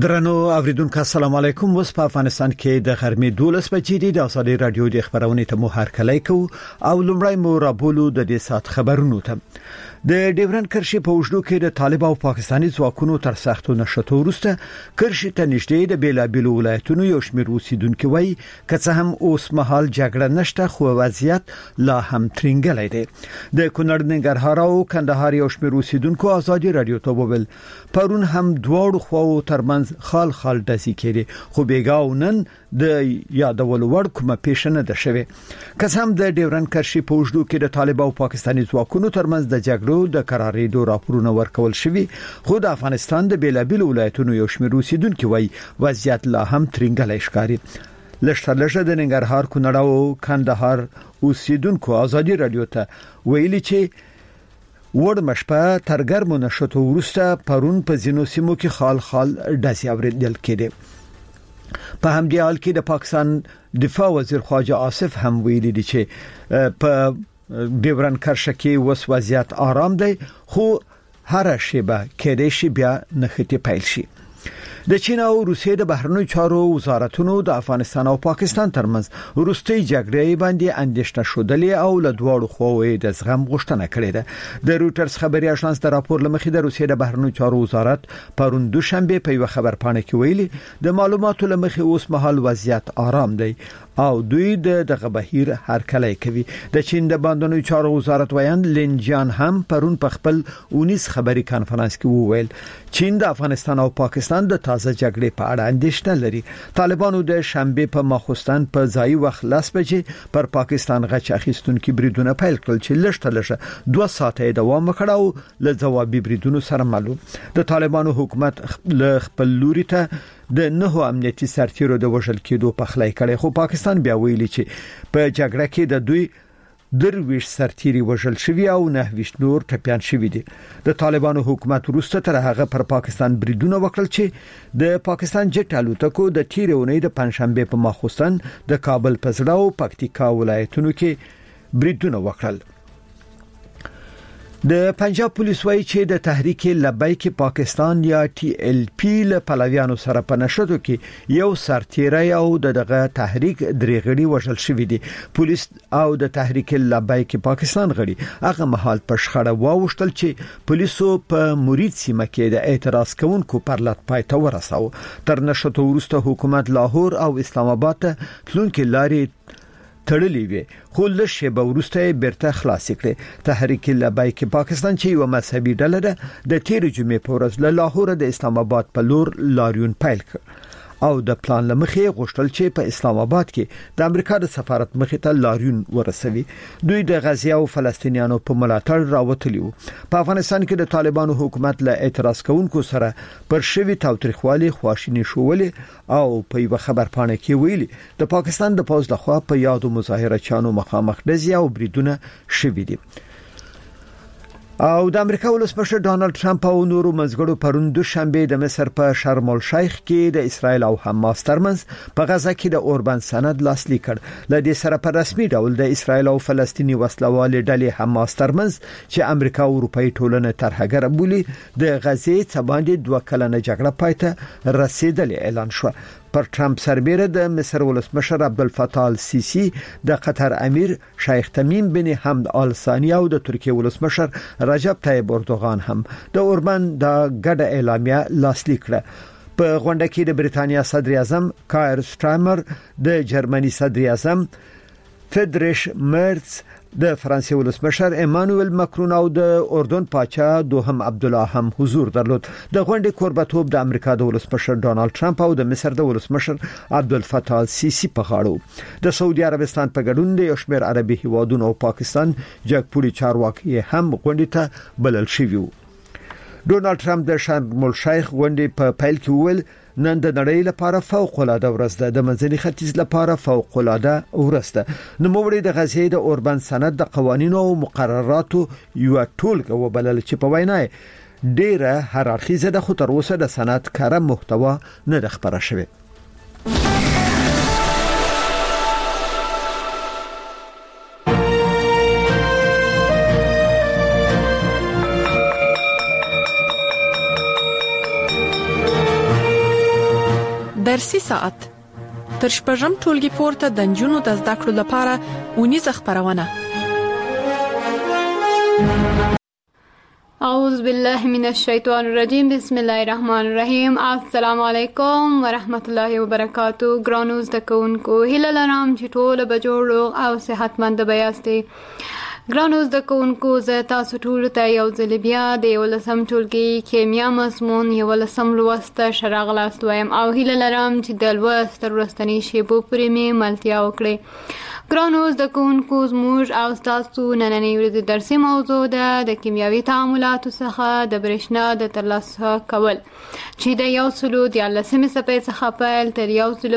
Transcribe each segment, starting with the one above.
درنو اوریدونکو السلام علیکم. وس په افغانستان کې د غرمې 12 بجې د ازادي رادیو د خبرونې ته مو هرکلی کو او لمړی مو رابولو د دې سات خبرونو ته. د ډیورن کرښې په وژدو کې د طالب او پاکستاني ځواکونو تر سختو نشټو وروسته کرښې ته نږدې د بیلابیلو ولایتونو یو شمېر اوسیدونکو وایي که هم اوس مهال جګړه نشته خو وضعیت لا هم ترنګلی دی. د کونړ ننګرهار او کندهار یو شمېر اوسیدونکو ازادي رادیو ته وویل پرون هم دواړو خواو ترمنځ خال داسي کېږي خو بیګاو نن د یادولو وړ کومه پیښه نه ده شوې. که هم د ډیورن کرښې په وژدو کې د طالب او پاکستاني ځواکونو ترمنځ د جګړو د قراردادو راپورونه ورکول شوي خو د افغانستان د بیلابیلو ولایتونو یو شمېر اوسیدونکو وایي وضعیت لا هم ترنګلی ښکاري. لښترلښه د ننګرهار کونړ او کندهار اوسیدونکو ازادي رادیو ته ویلي چې وړ مشپه تر ګرمو نشټو وروسته پرون په ځینو سیمو کې خال داسي اوریدل کېده. په همدې حال کې د پاکستان دفاع وزیر خواجه آصف هم ویلي دی چې په ډیورن کرښه کې وس وضعیت آرام دی خو هر شیبه کېدای شي بیا نښتې پیل شي. د چین او روسیې د بهرنیو چارو وزارتونو د افغانستان او پاکستان ترمنځ وروستي جګړې باندې اندېښنه شودلې او له دواړو خواوو د زغم غوښتنه کړې ده. د رويټرز خبري اژانس د راپور لمخې د روسیې د بهرنیو چارو وزارت پرون دوشنبه په یو خبرپاڼه کې ویلي د معلوماتو لمخې اوس مهال وضعیت آرام دی او دوی دغه بهیر هرکلی کوي. د چین د باندنوي چارو وزارت ویاند لینجان هم پرون په خپل 19 خبري کانفرنس کې وویل چین د افغانستان او پاکستان د تازه جګړې په اړه اندېښنه لري. طالبانو د شنبه په ماخوستن په ځای وخت 10 بجې پر پاکستان غچ اخیستونکو بریدونه پیل کړل چې لږه 2 ساعته دوام وکړ او له ځوابي بریدونو سره مالو. د طالبانو حکومت خپل لوري ته د نهو امنیتي سرتیرو د وژل کېدو په خلای کړي خو پاکستان بیا ویلي چې په جګړه کې د دوی درویش سرتیري وژل شوی او 9 نور ټپيان شوی دي. د طالبانو حکومت وروسته تر هغه پر پاکستان بریدونه وکړل چې د پاکستان جټ الوتکو د تیرونې د پنځشنبه په ماخوستن د کابل په زړه او پکتیکا ولایتونو کې بریدونه وکړل. د پنجاب پولیس وایي چې د تحریک لبیک پاکستان یا ټي ال پی له پلویانو سره په نشټو کې یو سرتیری او دغه تحریک درېغړي وژل شوی دی. پولیس او د تحریک لبیک پاکستان غړي هغه مهال په شخړه واوښتل چې پولیسو په مرید سیمه کې د اعتراض کوونکو پر لټ پای ته ورساو. تر نشټو وروسته حکومت لاهور او اسلام آباد ته تلونکي لارې تړلې وي خو له شیبه وروسته بیرته خلاص کړي. تحریک لبیک پاکستان چې یو مذهبي ډله ده د تیر جمعې په ورځ له لاهور د اسلام آباد په لور لاریون پیل کړ او د پلان لمخې غوښتل چې په اسلام آباد کې د امریکا د سفارت مخې ته لاریون ورسوي. دوی د غزه او فلسطینیانو په ملاتړ راوتلی وو. په افغانستان کې د طالبانو حکومت له اعتراض کوونکو سره پر شوی تاوتریخوالي خواشینی شولې او په یو خبرپاڼه کې ویلي د پاکستان د پوز لخوا په یادو مظاهره چانو مخامخ دزي او بریدونه شوي دي. او د امریکا ولسمشر ډانلډ ټرمپ او نورو منځګړو پرون دوشنبه د مصر په شرم الشیخ کې د اسرایل او حماس ترمنځ په غزه کې د اوربان سند لاسلیک کړ. ل دې سره په رسمي ډول د اسرایل او فلسطینی وسلوال ډلې حماس ترمنځ چې امریکا او اروپאי ټولنه ترهګر بولي د غزې څخه باندې 2 کلنه جګړه پاتې رسیدلې اعلان شو. پر ټرمپ سربېره د مصر ولسمشر عبدالفتاح السیسی د قطر امیر شیخ تمیم بن حمد آل ثانی او د ترکیه ولسمشر رجب طیب اردوغان هم د اوربان د ګډه اعلامیه لاسلیک کړه. په غونډه کې د بریتانیا صدر اعظم کایر سټارمر د جرمني صدر اعظم فریدریش مرز د فرانسې ولسمشر ایمانوئل ماکرون او د اردن پاچا دوهم عبدالله هم حضور درلود. د غونډې کوربتوب د امریکا د ولسمشر ډانلډ ټرمپ او د مصر د ولسمشر عبدالفتاح السیسی په غاړه. د سعودي عربستان په ګډون د یو شمېر عربي هیوادونو او پاکستان جګپوړي چارواکي هم غونډې ته بلل شوي وو. ډونالد ټرمپ د شرم الشیخ غونډې په پیل کې وویل نن د نړۍ لپاره فوق العاده ورځ ده. د منځني ختیځ لپاره فوق العاده ورځ ده. نو موږ د غزې د اوربان سند د قوانینو او مقرراتو یو ټولګه وبلل چې په وینا ډیره هر اړخیزه د خو تر اوسه د سند کار محتوا نه خبره شوه. درسي ساعت تر شپږم ټولګي پورته د نجونو د زده کړو لپاره ونیزه خبرونه. اعوذ بالله من الشیطان الرجیم. بسم الله الرحمن الرحیم. السلام علیکم ورحمت الله وبرکاتہ. ګرانو زده کوونکو، هیله لرم چې ټول به جوړ او صحتمند یاستئ. ګرانو زده کوونکو، زه تاسو ټول ته یو ځل بیا د 11م ټولګي کیمیا مضمون 11م لوست ته ښه راغلاست وایم او هیله لرم چې د لوست تر وروستنۍ شیبو پورې مې ملتیا وکړئ. ګرانو زده کوونکو، زموږ او ستاسو نننۍ ورځې درسي موضوع ده د کیمیاوي تعاملاتو څخه د برېښنا د ترلاسه کول، چې د 114 صفحې څخه پیل تر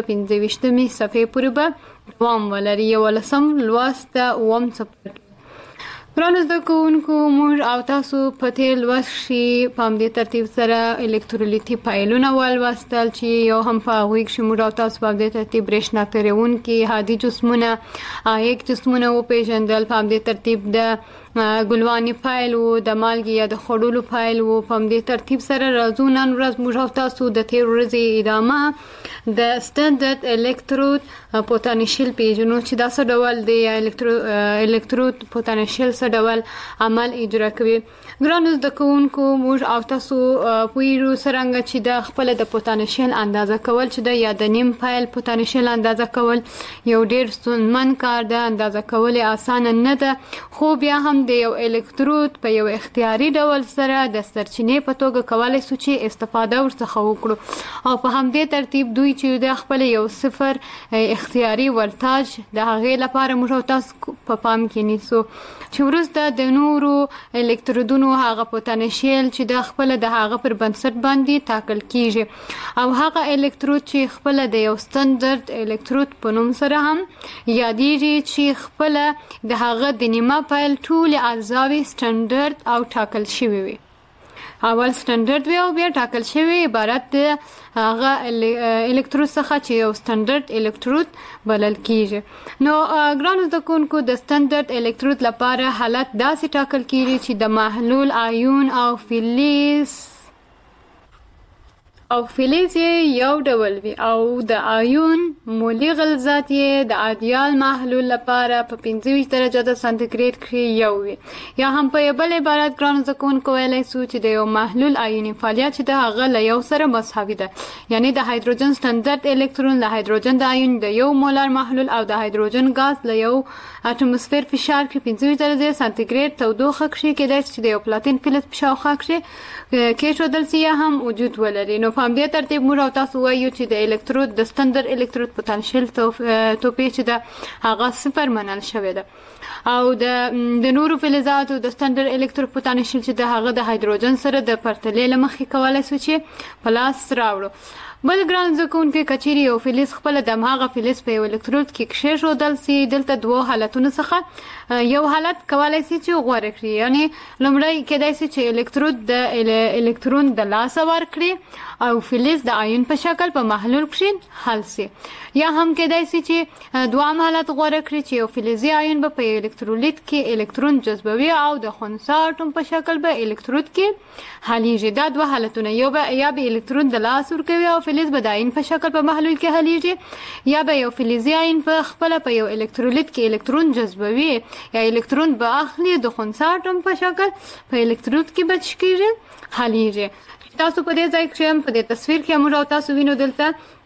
125 صفحې پورې به دوام ولري. 11م لوست اووم څپرکی. ګرانو زده کوونکو، موږ او تاسو په تیر لوست کې په همدې ترتیب سره الکترولیتي فایلونه ولوستل چې یو هم په هغوی کې موږ او تاسو په همدې ترتیب برېښنا تیروونکي هادي جسمونه ایک جسمونه وپېژندل. په همدې ترتیب د ګلواني فایل و، د مالګې یا د خوړلو فایل و. په همدې ترتیب سره راځو نن ورځ موږ او تاسو د تیر ورځې ادامه د سټنډرډ الکترود پوتنشیل پیژنو چې دا څه ډول دی، الکترود پوتنشیل څه ډول عمل اجرا کوي. ګرانو زده کوونکو، موږ او تاسو پوهیږو څرنګه چې د خپل د پوتنشیل اندازه کول چې د یا د نیم فایل پوتنشیل اندازه کول یو ډیر ستونزمن کار ده. اندازه کول اسانه نه ده، خو بیا هم د یو الکترود په یو اختیاري ډول سره د سرچینې په توګه کولی شو چې استفاده ورڅخه وکړو او په همدې ترتیب دوی چې د خپل یو صفر اختیاري ولتاژ د هغې لپاره موږ او تاسو په پام کې نیسو چې وروسته د نورو الکترودونو هغه پوتنشیل چې د خپل د هغه پر بنسټ باندې ټاکل کیږي او هغه الکترود چې خپل د یو سټنډرډ الکترود په نوم سره هم یادېږي چې خپل د هغه د نیمه فایل ټول اجزاوې سټنډرډ او ټاکل شوی وي. اول سټنډرډ وي او بیا ټاکل شوی عبارت د هغه الکترود څخه چې یو سټنډرډ الکترود بلل کیږي. نو ګرانو زده کوونکو، د سټنډرډ الکترود لپاره حالت داسې ټاکل کیږي چې د محلول آیون او فلز یو ډول وي او د آیون مولي غلظت یې د ایدیال محلول لپاره په 25 درجه د سانتیګریډ کې یو وي. یا هم په بل عبارت ګرانو زده کوونکو ویلی سو چې د یو محلول آیوني فعالیت چې د هغه له یو سره مساوي ده، یعنی د هایدروجن سټنډرډ الکترون له هایدروجن د آیون د یو مولر محلول او د هایدروجن غاز له یو اټموسفیر فشار کې 25 درجه سانتیګریډ تودوخه کې کېدای چې د یو پلاتین فلز په شاوخوا کې ښودل سي یا هم وجود ولري. نو په همدې ترتیب موږ او تاسو وایو چې د الکترود د سټنډرډ الکترود پوتنشیل توپیر چې ده هغه صفر منل شوی ده او د نورو فلزاتو د سټنډرډ الکترود پوتنشیل چې د هغه د هایدروجن سره د پرتلې له مخې کولی شو چې په لاس راوړو. بل ګران زده کوونکي، کچیرې یو فلز خپل د هماغه فلز په یو الکترود کې کېښودل سي، دلته دوه حالتونو څخه یو حالت کولی شي چې غوره کړي، یعنی لومړی کېدای شي چې الکترود د الکترون د لاسه ورکړي او فلز د آیون په شکل په محلول کې حل سي، یا هم کېدای شي چې دوام حالت غوره کړي چې یو فلزي آیون به په الکترولیت کې الکترون جذبوي او د خنثی اټوم په شکل به الکترود کې حلیږي. دا دوه حالتونه، یا به الکترون د لاس ورکوي او فلز به د آیون په شکل په محلول کې حلیږي، یا به یو فلزي آیون په خپل په یو الکترولیت کې الکترون جذبوي یا الکترون به اخلي د خنثی اټوم په شکل په الکترود کې بچ کېږي حلیږي. تاسو په دې ځای کې په دې تصویر کې موږ او تاسو وینو دلته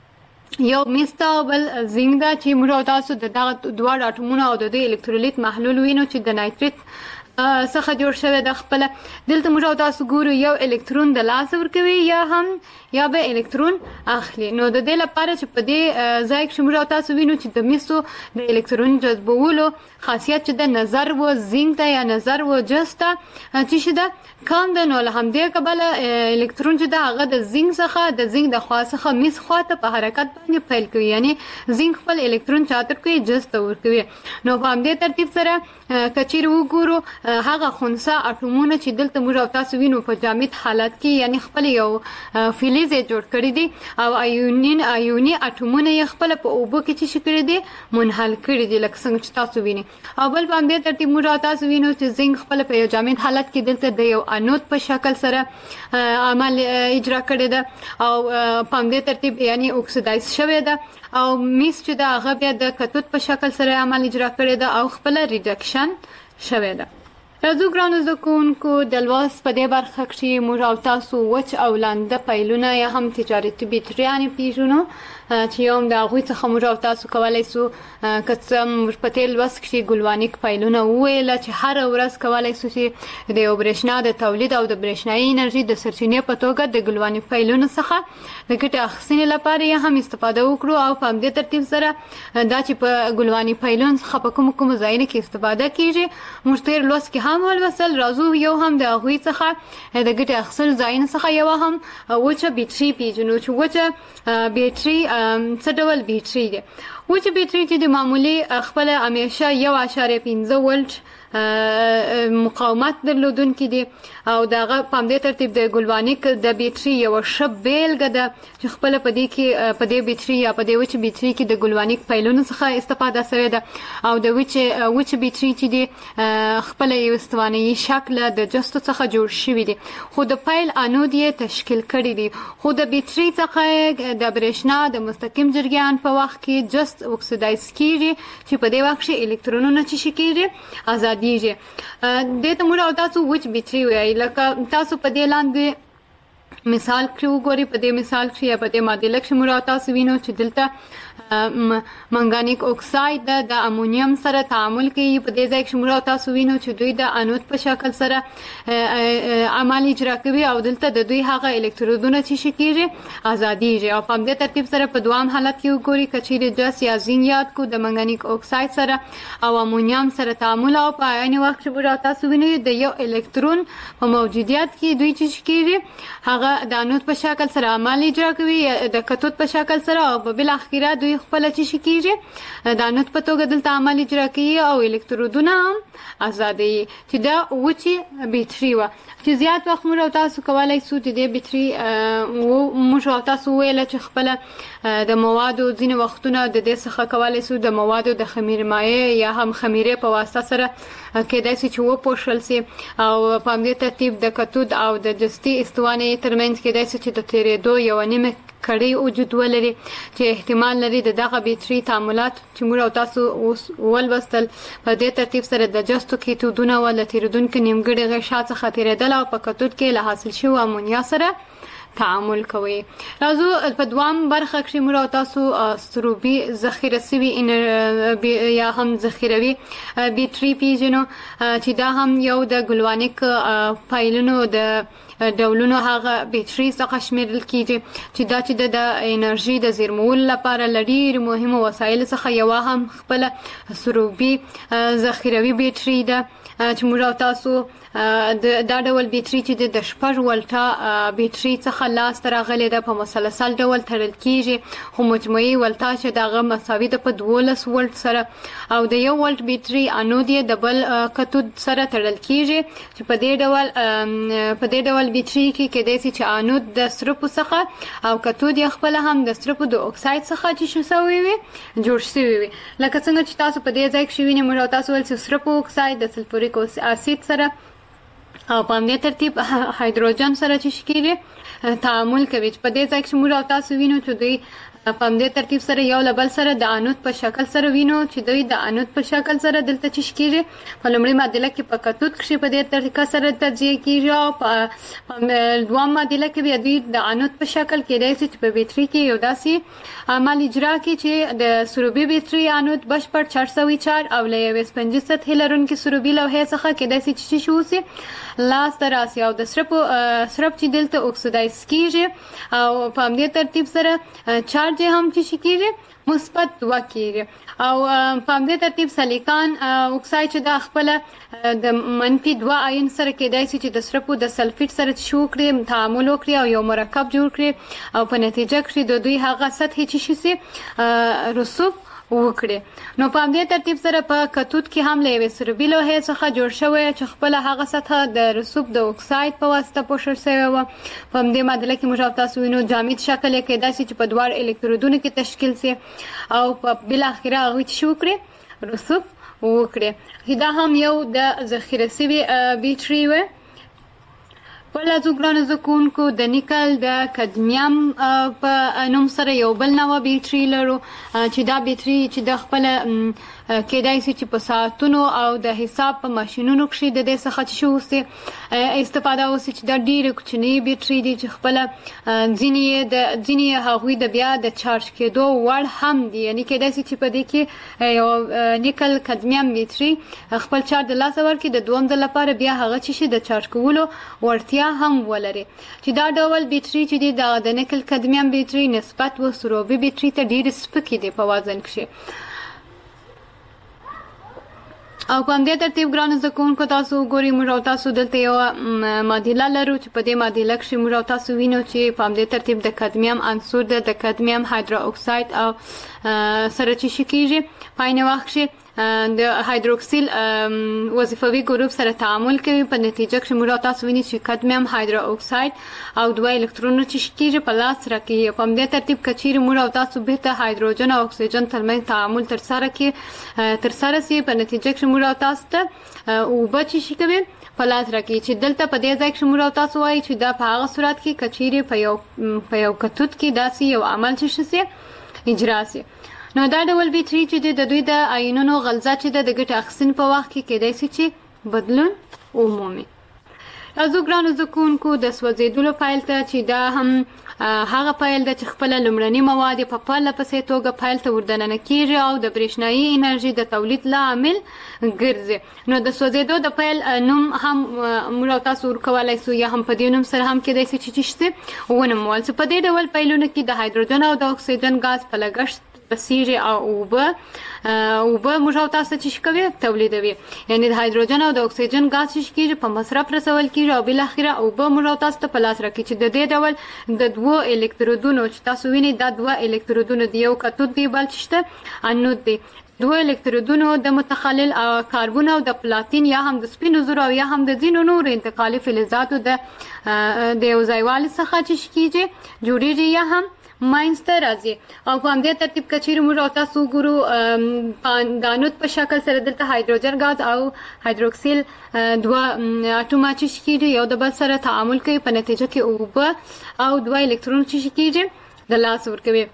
یو میستا او بل زنګ ده چې موږ او تاسو د دغه دواړو اټومونو او د دې الکترولیت محلول وینو چې د نایتریت څخه جوړ شوی د خپل. دلته موږ او تاسو ګورو یو الکترون د لاس ورکوي یا به الکترون اخلي. نو د دې لپاره چې په دې ځای کې موږ او تاسو وینو چې د میسو د الکترون جذبولو خاصیت چې د نظر و زنګ ته یا نظر و جسته چې ده کم ده، نو له همدې کبله الکترون چې ده هغه د زنګ د خوا څخه میس خوا ته په حرکت څنګه فعال کوي یعنی زنګ خپل الکترون چاتر کوي جست ورکوي نو په همدې ترتیب سره کچیر وګورو هغه خنثی اټومونه چې دلته موږ او تاسو وینو په جامد حالت کې یعنی خپل یو فلز جوړ کړی دي او ایوني اټومونه یې خپل په اوبو کې چې کړی دي منحل کړی دي لکه څنګه چې تاسو وینئ او بل په همدې ترتیب موږ او تاسو وینو چې زنګ خپل په یو جامد حالت کې دلته د یو انود په شکل سره عمل اجرا کړی ده او په همدې ترتیب یعنی اکسیدایز شوی ده او میس چې دا هغه بیا د کتود په شکل سره عمل اجرا کړی ده او خپل ریډکشن شوی ده. راځو ګرانو زده کوونکو د لوست په دې برخه کې موږ او تاسو وچ او لانده پیلونه یا هم تجارتي بیټریانې پیژنو چې یو د هغوی څخه موږ او تاسو کولی سو که څه موږ په تېر لوست کې ګلوانیک پیلونه وویله چې هره ورځ کولی سو چې د یو برېښنا د تولید او د برېښنایي انرژي د سرچینې په توګه د ګلوانیک پیلونو څخه د ګټې اخیستنې لپاره یې هم استفاده وکړو او په همدې ترتیب سره دا چې په ګلواني پیلونو څخه په کومو ځایونو کې استفاده کیږي موږ تېر لوست کې هم ولوستل. راځو یو هم د هغوی څخه د ګټې اخیستلو ځایونو څخه یو هم وچه بیټري پیژنو چې وچه بیټري څه ډول بیټري دی. وچه بیټري چې د معمولي خپل همیشه 1.5 ولټ مقاومت درلودونکي دي او دغه په همدې ترتیب د ګلوانیک د بیټري یو ښه بیلګه ده چې خپل په دې کې په دې بیټري یا په دې وچه بیټري کې د ګلوانیک پیلونو څخه استفاده شوې ده او د وچه بیټري چې دی خپل یو استواني شکل د جستو څخه جوړ شوی دی خو د پیل انود یې تشکیل کړی دی خو د بیټري څخه د برېښنا د مستقیم جریان په وخت کې جست اکسیدایز کیږي چې په دې وخت کې الکترونونه چې کیږي آزاد دیږي. دې ته موږ او تاسو وچ بیټري وایي لکه تاسو په دې لاندې مثال کې وګورئ په دې مثال کې یا په دې معادله کې موږ او تاسو وینو چې دلته منګانیک اکساید د امونیم سره تعامل کوي په دې ځای کې موږ او تاسو وینو چې دوی د انود په شکل سره عمل اجرا کوي او دلته د دوی هغه الکترودونه چې کیږي آزادیږي او په دې ترتیب سره په دوام حالت کې وګورئ کچېرې جس یا زین یاد کو د منګانیک اکساید سره او امونیم سره تعامل او په عین وخت کې موږ او تاسو وینو د یو الکترون په موجودیت کې دوی چې کیږي هغه د انود په شکل سره عمل اجرا کوي د کتود په شکل سره او بل اخیره دوی خپل چې کیږي د انود په توګه دلته عمل اجرا کوي او الکترودونه هم آزادي چې دا وچی بیټري و چې زیات وخت موږ تاسو کولای سو چې د بیټري موږ تاسو ویل چې خپل د موادو ځینې وختونه د دې څخه کولای سو د موادو د خمیر مایع یا هم خمیره په واسطه سره کېدای شي چې وپوښل سي او په دې ترتیب د کتود او د جستي استوانه ترمنځ کېدای شي چې د تیرېدو یو نیمه کړي وجود ولري چې احتمال لري دغه بیټري تعاملات چې موږ تاسو ولوستل په دې ترتیب سره د جستو کیتودونه ول تیرودونکو نیمګړي غشا څخه تیرېدل او په کتود کې له حاصل شوی امونیا سره تعامل کوي. راځو په دوام برخه کې موږ تاسو سروبي ذخیره سوي یا هم ذخیروي بیټري پیژنو چې دا هم یو د ګلوانیک فایلونو د ډولونو هغه بیټري څخه شمیرل کیږي چې دا چې د انرژي د زیرمولو لپاره لري مهمه وسایل څخه یو هم خپل سروبي ذخیروي بیټري ده چې موږ تاسو دا ډول بیټري چې د 6 ولټا بیټري څخه لاس تر غلې ده په مسلسل ډول تړل کیږي خو مجموعي ولټا چې دغه مساوي ده په 12 ولټ سره او د 1 ولټ بیټري انود یې د بل کتود سره تړل کیږي چې په دې ډول بیټري کې کېدای شي چې انود د سرپو څخه او کتود یې خپل هم د سرپو د اکساید څخه چې شوی وي جوړ شوی وي لکه څنګه چې تاسو په دې ځای کې شوی نه موږ تاسو ول چې سرپو اکساید د سلفوریک اسید سره او په دې ترتیب هایدروجن سره چې کیږي تعامل کوي په دې ځای کې موږ تاسو وینو چې دوی په دې ترتیب سره یو لبل سره د انود په شکل سره وینو چې دوی د انود په شکل سره دلته چې کیږي په لومړی معادله کې په کتود کې په دې طریقه سره تجزیه کیږي او په دویم معادله کې بیا دوی د انود په شکل کې راځي چې په بیټري کې یو داسې عمل اجرا کوي چې د سروبي بیټري انود بشپړ 404 او له 25 سطح لرونکي سروبي لوحې څخه کې داسې چې شوسي لاس تر اسیا او د سرپ چې دلته اکسیدایز کیږي او په دې ترتیب سره 4 چارج هم چې کیږي مثبت 2 کیږي او په دې ترتیب سلیکان اکساید چې د خپل د منفي 2 آیون سره کېدای شي چې د سرپو د سلفیټ سره شو کړي تعامل وکړي او یو مرکب جوړ کړي او په نتیجه کې د دوی هغه سطح چې شي رسوب وکړي نو په دې ترتیب سره په کتود کې هم له سربي لوحې څخه جوړ شوی چې خپل هغه سطح د رسوب د اکساید په واسطه پوښل شوی و په دې معادله کې موږ تاسو وینو جامد شکل کې کېدای شي چې په دوه الکترودونو کې تشکیل شي او په بل اخره هغه چې شو کړي رسوب وکړي دا هم یو د ذخیره شوی بیټری و بل ځوګران زکونکو د نیکل د کدمیم په نوم سره یو بل نوع بیټری لرو چې دا بیټری چې د خپل کېدای شي چې په ساعتونو او د حساب په ماشينونو کې د دې څخه شو سي استفاده وسي چې د ډېر کوچنی بیټری دي چې خپل ځینی هغوی د بیا د چارج کېدو وړ هم دي یعنی کېدای شي چې په دې کې یو نیکل کدمیم بیټری خپل چارج د لاس ورکړي د دوم د لپاره بیا هغه چې د چارج کولو ورتیا هم ولري چې دا ډول بیټری چې د نیکل کدمیم بیټری نسبت و سروبي بیټری ته ډېر سپک دي په وزن کې او په دې ترتیب ګران زکونکو تاسو ګوري موږ تاسو دلته یو معادله لرو چې په دې معادله کې موږ تاسو وینو چې په دې ترتیب د کدمیم عنصر د کدمیم هایدرو اکساید او سره چې شکیږي پاینه وخت د هایدروکسیل وظیفوي ګروپ سره تعامل کوي په نتیجه کې موږ تاسو ویني چې کدمیم هایدرو اکساید او دوه الکترونونه چې شکیږي په لاس راکې په دې ترتیب کچیر موږ تاسو به ته هایدروجن او اکسیجن ترمنځ تعامل تر سره سي په نتیجه کې موږ تاسو ته او بچی شي کوي په لاس راکې چې دلته په دې ځای کې موږ تاسو وایي چې دا په هغه صورت کې کچیر په یو کتود کې داسې یو عمل چې شي اجرا سي نو دا ډول بیټری چې د دوی د آیونونو غلظت چې د ګټه اخیستن په وخت کې کېدای شي چې بدلون ومومي ازو ګرانو زکونکو د سوځیدلو فایل ته چې دا هم هغه فایل د خپل لمړنی مواد په پاله پسې توګه فایل ته وردننه کیږي او د برېښنایي انرژي د تولید لامل ګرځي نو د سوځیدو د فایل نوم هم موږ تاسو ورکولای شو یا هم په دې نوم سره هم کېدای شي چې ونمول په دې ډول فایلونو کې د هایدروجن او د اکسیجن غاز په لګښت بسیږي او به موږ تاسو چې کوي تولیدوي یعنی د هایدروجن او د اکسیجن غاز چې کیږي په مصرف رسول کیږي او بل اخره او به موږ تاسو ته په لاس راکړي چې د دې ډول د دوه الکترودونو چې تاسو ویني دا دوه الکترودونه دی یو کتود دی بل چې انود دی دوه الکترودونو د متخلل کاربن او د پلاتین یا هم د سپینو زرو یا هم د ځینو نور انتقالي فلزاتو د یو ځایوالي څخه چې کیږي جوړیږي یا هم ماینسته راځي او په همدې ترتیب کچیر موږ تاسو ګورو دانود په شکل سره دلته هایدروجن غاز او هایدروکسیل دوه اټومه چې کیږي یو د بل سره تعامل کوي په نتیجه کې او دوه الکترون چې کیږي د لاس ورکوي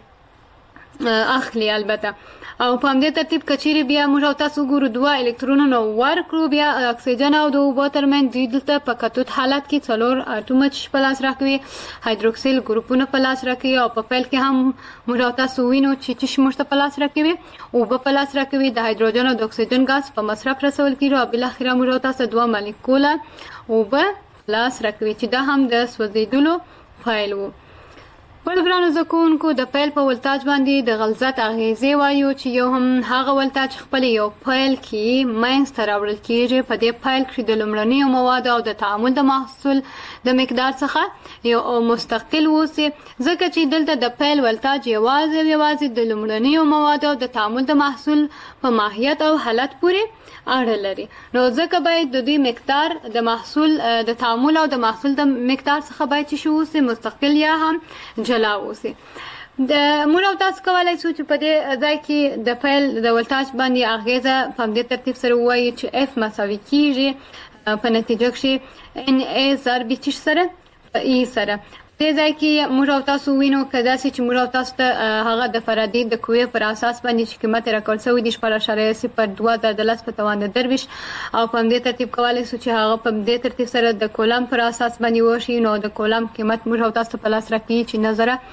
اخلي البته او په همدې ترتیب کچیر بیا موږ تاسو ګورو دوه الکترونونه ورکړو بیا اکسیجن او د اوبو ترمنځ دلته په کتود حالت کې څلور اټومه چې په لاس راکوي هایدروکسیل ګروپونه په لاس راکوي او په پیل کې هم موږ تاسو وینو چې موږ په لاس راکوي اوبه په لاس راکوي د هایدروجن او د اکسیجن غاز په مصرف رسول کیږي او بل اخره موږ تاسو دوه مالیکوله اوبه لاس راکوي چې دا هم د سوځیدلو فایل وو بل ګرانو زکونکو د فایل په ولتاج باندې د غلظت اغیزې وایو چې یو هم هغه ولتاج خپل یو فایل کې ماینس تر اورل کېږي په دې فایل کې د لمړنۍ مواد او د تعامل د محصول د مقدار څخه یو مستقل وسی ځکه چې دلته د فایل ولتاج یوازې د لمړنۍ مواد او د تعامل د محصول په ماهیت او حالت پورې اړه لري نو ځکه باید د دې مقدار د محصول د تعامل او د محصول د مقدار څخه باید چې شو مستقل یا هم جلا وسی د موږ تاسو کولای شو چې په دې ځای کې د فایل د ولتاج باندې اغیزه په دې ترتیب سره وایي چې F مساوي کیږي په نتیجه کې Na ضرب چې سره ای سره دې ځای کې موږ تاسو وینو کدا چې موږ تاسو ته هغه د فرادی د کوې پر اساس باندې چې قیمت راکول شوی د 0.02 په توان د درویش او په دې ترتیب کولای شو چې هغه په دې ترتیب سره د کولم پر اساس باندې وشي نو د کولم قیمت موږ تاسو په لاس راکړي چې نظر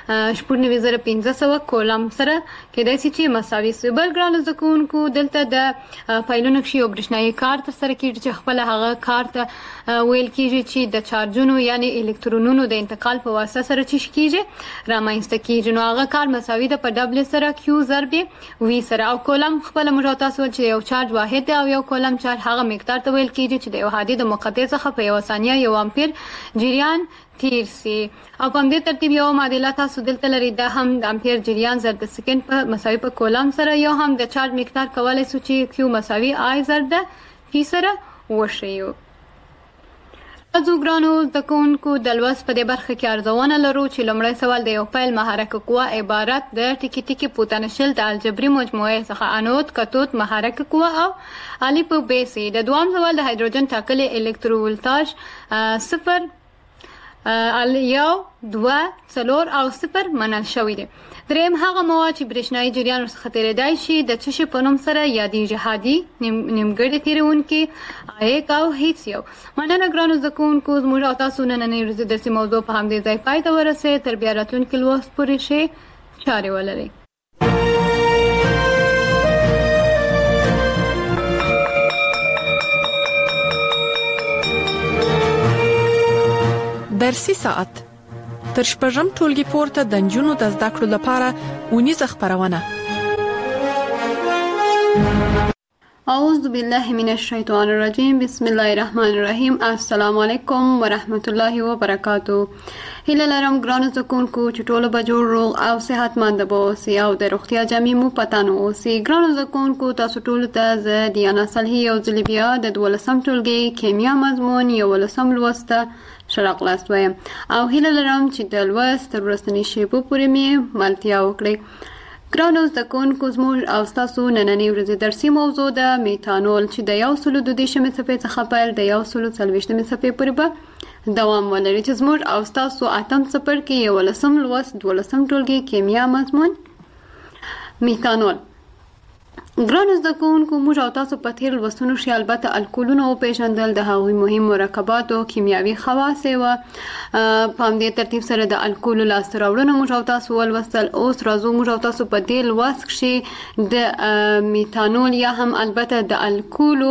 1500 کولم سره کېدای شي چې مساوي سي. بل ګرانو زده کوونکو دلته د فایلونو کې یو برېښنايي کارت سره کېږي چې خپل هغه کارت ویل کېږي چې د چارجونو یعنی الکترونونو د انتقال په واسطه سره چې کېږي رامنځته کېږي. نو هغه کار مساوي ده په ډبل سره کیو ضرب وی سره. او کولم خپل موږ تاسو چې یو چارج واحد دی او یو کولم چارج هغه مقدار ته ویل کېږي چې د یو هادي د مقطع څخه په یو ثانیه 1 امپیر جریان تیر سي. او په دې ترتیب یو معادله تاسو دلته لري دا هم د امپیر جریان ضرب د سکند په مساوي په کولم سره یو هم د چارج مقدار کولای شو چې کیو مساوي آی ضرب د پی سره وشيو. تاسو ګرانو د کوونکو د لوست په دې برخه کې ارزونه لرو چې لومړی سوال د یو فایل محرک قوه عبارت د ټکی ټکی پوتنشل د الجبري مجموعه څخه انود کتود محرک قوه او الف ب سي. د دوام سوال د هایدروجن ټاکلي الکتروولتاژ 0 1 2 4 او 0 منل شوی دی. دریم هغه مواد چې برېښنايي جریان ورڅخه تیریدای شي د څه شي په نوم سره یادېږي؟ هادي، نیمګړی تیرونکي، عایق او هیڅ یو. مننه ګرانو زده کوونکو، زموږ او تاسو نننۍ ورځې درسي موضوع په همدې ځای پای ته ورسېد. تر بیا راتلونکي لوست پورې ښې چارې ولرئ. درسي ساعت تر شپږم ټولګي پورته د نجونو د زده کړو لپاره ونیزه خبرونه. اعوذ بالله من الشیطان الرجیم. بسم الله الرحمن الرحیم. السلام علیکم ورحمت الله وبرکاتو. هیله لرم ګرانو زده کوونکو چې ټول به جوړ روغ او صحتمند اوسئ او د روغتیا جامې مو پتانه اوسئ. ګرانو زده کوونکو، تاسو ټول ته زه دیانا صالحي یو ځل بیا د 12م ټولګي کیمیا مضمون 11م لوست شرق لاست وایم او هیله لرم چې د لوست تر وروستنۍ شیبو پورې مې ملتیا وکړئ. ګرانو زده کوونکو، زموږ او ستاسو نننۍ ورځې درسي موضوع ده میتانول چې د 132 صفحې څخه پیل د 140 صفحې پورې به دوام ولري چې زموږ او ستاسو اتم څپرکي 11م لوست 12م ټولګي کیمیا مضمون میتانول. ګرانو زده کوونکو، موږ او تاسو په تیر لوستونو کې البته الکولونه وپېژندل، د هغوی مهم مرکبات او کیمیاوي خواص و په همدې ترتیب سره د الکولو لاسته راوړنه موږ او تاسو ولوستل. اوس راځو موږ او تاسو په دې لوست کې د میتانول یا هم البته د الکولو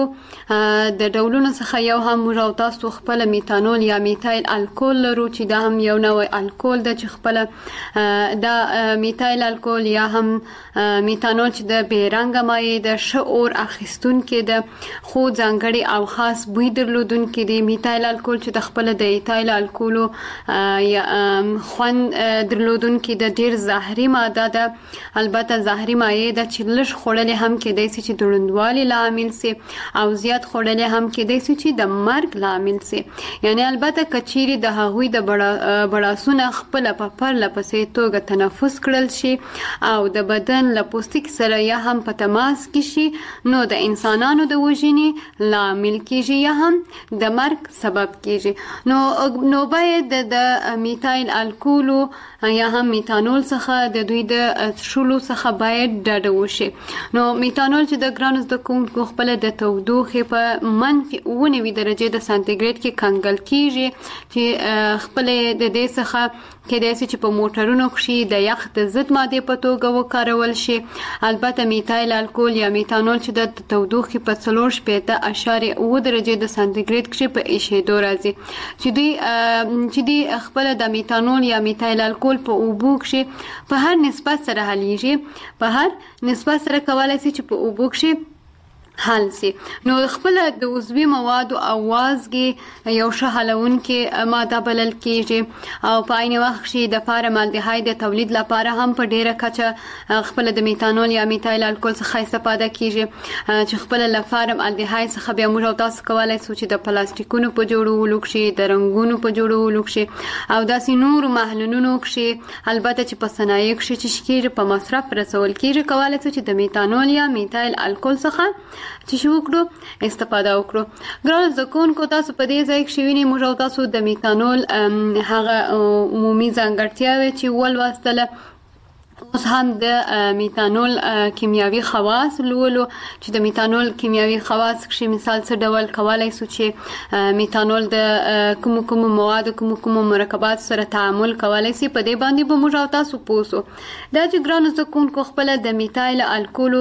د ډولونو څخه یو هم موږ او تاسو خپل میتانول یا میتایل الکول لرو چې دا هم یو نوع الکول ده چې خپل د میتایل الکول یا هم میتانول چې د بیرنګ د شعور اخیستونکي د خو ځانګړي او خاص بوی درلودونکي د میتایل الکول چې د خپل د ایتایل الکولو یا خوند درلودونکي د ډیر زهري ماده ده. البته زهري مایع ده چې لږ خوړلې هم کېدای شي چې د ړندوالي لامل سي او زیات خوړلې هم کېدای شي چې د مرګ لامل سي. یعنی البته کچيري د هغوی د بړاسونه خپل په پرله پسې توګه تنفس کړل شي او د بدن له پوستکي سره یا هم په تماس کې شي نو د انسانانو د وژنې لامل کېږي یا هم د مرګ سبب کېږي. نو باید د میتایل الکولو یا هم میتانول څخه د دوی د څښلو څخه باید ډډه وشي. نو میتانول چې د ګرانو زده کوونکو خپل د تودوخې په -9 درجې د سانتیګریډ کې کنګل کېږي چې خپل د دې څخه کېدای شي چې په موټرونو کې د یخ د ضد مادې په توګه وکارول شي. البته میتایل الکول یا میتانول چې د تودوخې په 4.8 درجې د سانتیګریډ کې په ایشېدو راځي چې دوی خپل د میتانول یا میتایل الکول په اوبو کې په هر نسبت سره حلیږي، په هر نسبت سره کولای شي چې په اوبو کې حل سي. نو خپل د عضوي مواد او وازګي یو ښه حلونکې ماده بلل کېږي او په عین وخت کې د فارمالدهاید د تولید لپاره هم په ډیره کچه خپل د میتانول یا میتایل الکول څخه استفاده کېږي چې خپل له فارمالدهاید څخه بیا موږ تاسو کولای شو چې د پلاستیکونو په جوړولو کې، د رنګونو په جوړولو کې او داسې نور محلونو کې البته چې په صنایع کې چې کېږي په مصرف رسول کېږي کولای شو چې د میتانول یا میتایل الکول څخه چې شو وکړو استفاده وکړو. ګرانو زده کوونکو، تاسو په دې ځای کې وینئ موږ او تاسو د میتانول هغه عمومي ځانګړتیاوې چې ولوستله اوس هم د میتانول کیمیاوي خواص لولو چې د میتانول کیمیاوي خواص کې مثال څه ډول کولای شو چې میتانول د کوم مواد کوم مرکبات سره تعامل کولای شي په دې باندې به موږ او تاسو پوسو دا چې ګرانو زکونکو خپل د میتایل الکول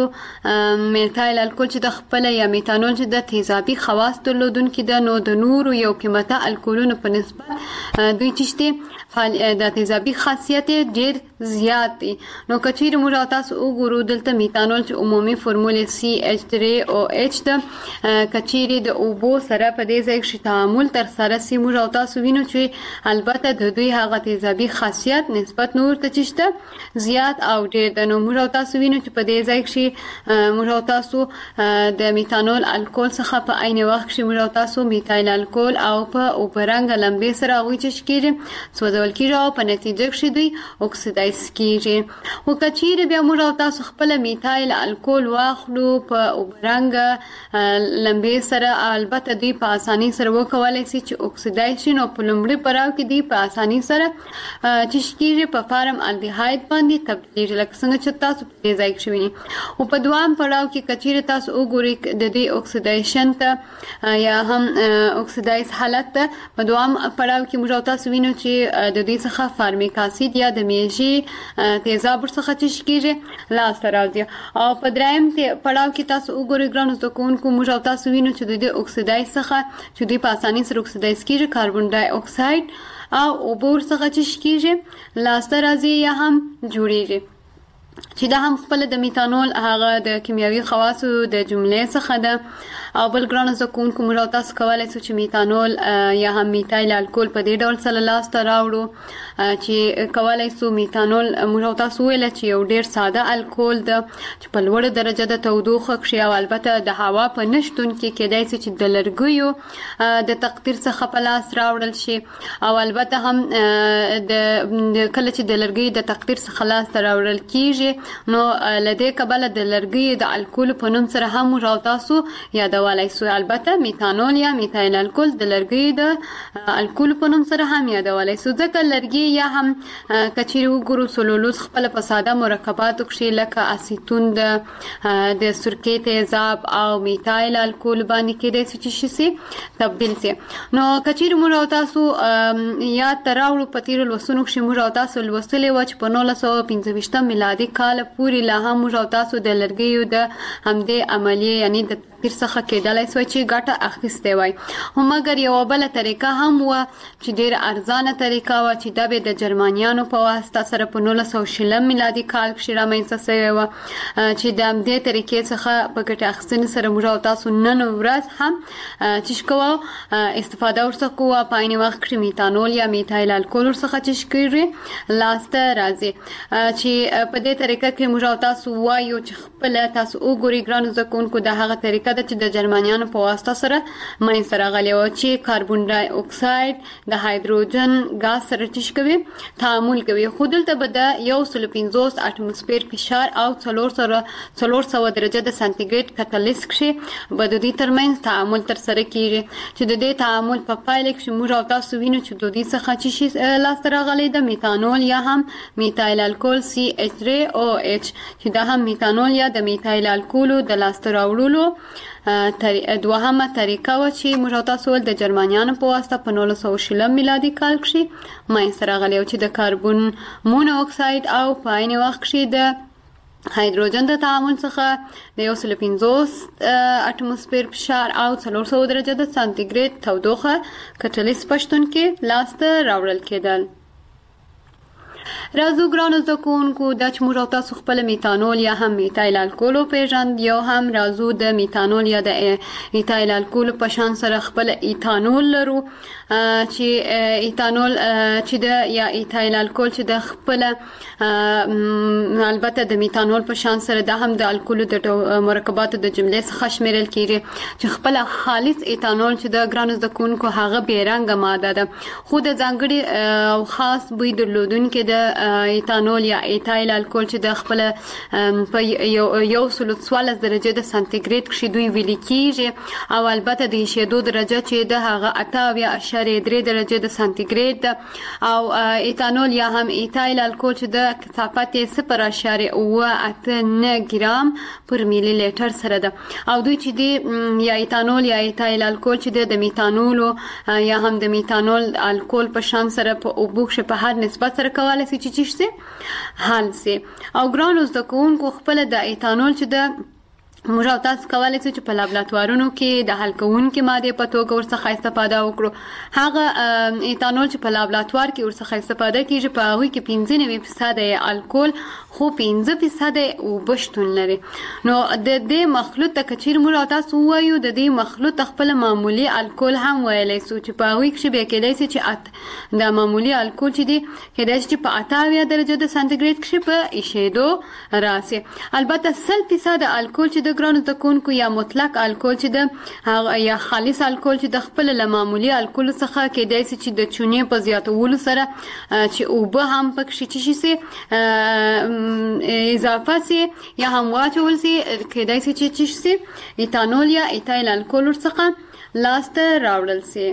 چې د خپل یا میتانول چې د تیزابي خواص درلودونکي د نو د نور یو قیمته الکولونو په نسبت دوی چې د تیزابي خاصیت ډیر زیات دي نو کچیر موږ تاسو وګورو دلته میتانول چې عمومي فرموله CH3OH د کچیر د اوبو سره په دې ځای کې تعامل تر سره سي موږ تاسو وینو چې البته د دوی هغه تیزابي خاصیت نسبت نور ته چشته زیات او ډیر د نو موږ تاسو وینو چې په دې ځای کې موږ تاسو د میتانول الکول څخه په عین وخت کې موږ تاسو میتایل الکول او په اوبرنګ لمبې سره غوي چې کېږي سوځول کېږي او په نتیجه کې دوی اکسیدایز کیږي او کچیر بیا موږ تاسو خپل میتایل الکول واخلو په اوبرنګ لمبې سره البته دوی په اساني سره وکولای شي چې اکسیدایز شي نو په لومړي پړاو کې دوی په اساني سره چې کېږي په فارم الډیهاید باندې تبدیل لکه څنګه چې تاسو په دې ځای کې شوی او په دوام پړاو کې کچیر تاسو وګورئ د دې اکسیدیشن ته یا هم اکسیدایز حالت ته په دوام پړاو کې موږ تاسو وینو چې د دې څخه فارمیک اسید یا د میژي تیزاب څخه چې کېږي لاس راځي او په دریم پړاو کې تاسو وګورئ ګرانو زکونکو موږ تاسو وینو چې د اکسیدایز څخه چې دوی په اساني سره اکسیدایز کېږي کاربن ډای اکساید او اوبور څخه چې کېږي لاس راځي یا هم جوړیږي چې دا هم خپل د میتانول هغه د کیمیاوي خواصو د جملې څخه ده او بل ګرانو زکونکو موږ تاسو کولای شو چې میتانول یا هم میتایل الکول په دې ډول سره لاس ته راوړو چې کولای شو میتانول موږ تاسو ویل چې یو ډیر ساده الکول ده چې په لوړ درجه د تودوخه کې او البته د هوا په نشټون کې کېدای شي چې د لرګیو د تقدیر څخه په لاس راوړل شي او البته هم د کله چې د لرګي د تقدیر څخه لاس ته راوړل کیږي نو لدې کبل د لرګي د الکول په نوم سره هم موږ تاسو یادولای شو البته میتانول یا میتایل الکول د لرګي د الکول په نوم سره هم یادولای شو ځکه لرګي یا هم کچیر وګورو سلولوز خپل په ساده مرکباتو کې لکه اسیتون د سرکې تیزاب او میتایل الکول باندې کېدای شي چې تبدیل شي نو کچیر موږ تاسو یاد تراوړو په تیر لوسونو کې موږ تاسو لوستلې و چې په 1925 میلادي کال پورې لا هم موږ تاسو د لرګیو د همدې عملیه یعنی د تیر څخه کېدلای شو چې ګټه اخیسته وای هم مګر یو بل طریقه هم و چې ډیر ارزانه طریقه و چې د د جرمنیانو په واسطه سره په 1920 میلادي کال کې رامنځته شوی و چې د همدې طریقې څخه په ګټه اخیستنې سره موږ تاسو نن ورځ هم چې کوو استفاده ورڅخه کوو په عین وخت کې میتانول یا میتایل الکول ورڅخه چې کېږي لاسته راځي چې په دې طریقه کې موږ تاسو وایو چې خپل تاسو وګورئ ګرانو زکونکو د هغه طریقه ده چې د جرمنیانو په واسطه سره مې سره غلي و چې کاربن ډای اکساید د هایدروجن غاز سره کوي تعامل کوي خو دلته به د 150 اټموسفیر فشار او 400 درجه د سانتیګریډ کتالیس کې به د دې ترمنځ تعامل تر سره کیږي چې د دې تعامل په پایله کې موږ تاسو وینو چې د دې څخه چې لاس راغلي د میتانول یا هم میتایل الکول CH3OH چې دا هم میتانول یا د میتایل الکول د لاس راوړلو دوهمه طریقه و چې موږ تاسو ول د جرمنیانو په واسطه په 1920 میلادي کال کې مې سره غلي چې د کاربن مونو اکساید او په عین وخت کې د هایدروجن د تعامل څخه د 150 اټموسفیر فشار او 400 درجه د سانتیګریډ تودوخه کټلیس پښتون کې لاسته راوړل کېدل راځو ګرانو زکونکو د چموږ تاسو خپل میتانول یا هم میتایل الکول پیژند یو هم راځو د میتانول یا د میتایل الکول په شان سره خپل ایتانول لرو چې ایتانول چې د یا ایتایل الکول چې د خپل البته د میتانول په شان سره د هم د الکول د مرکباتو د جملې څخه شمیرل کیږي چې خپل خالص ایتانول چې د ګرانو زکونکو هغه بیرنګ ماده ده خو د ځانګړي او خاص بوی درلودونکو د ایتانول یا ایتایل الکول چې د خپل په 114 درجه د سانتیګریډ کې دوی ویل کیږي او البته د شیدو درجه چې د هغه 8.3 درجه د سانتیګریډ او ایتانول یا هم ایتایل الکول چې د کثافت 0.89 ګرام پر میلی لیټر سره ده او دوی چې دی یا ایتانول یا ایتایل الکول چې د میتانول یا هم د میتانول الکول په شان سره په اوبو کې په هر نسبت سره کولای شي چې حل سي او ګرانوز د کوونکو خپل د ایتانول چې د موږ تاسو کولای شو چې په لابراتوارونو کې د حل کوونکو ماده په توګه ورڅخه استفاده وکړو هغه ایتانول چې په لابراتوار کې ورڅخه استفاده کیږي په هغه کې 15% الکول خو 15% وبشتون لري نو د دې مخلوط د کچیر موږ تاسو وایو د دې مخلوط خپل معمولی الکول هم ویلای شو چې په هغه کې به کېدای شي چې د معمولی الکول چې دی کېدای شي په 8 درجه د سانتیګریډ کې په ایشیدو راسي البته 100% الکول چې د ګرانو د کونکو یا مطلق الکول چې د یا خالص الکول چې د خپل معمولی الکول څخه کېدای شي چې د چونې په زیاتولو سره چې اوبه هم پکې شي اضافه سي یا هم واچول سي کېدای شي چې ایتانول یا ایتایل الکول څخه لاسته راوړل سي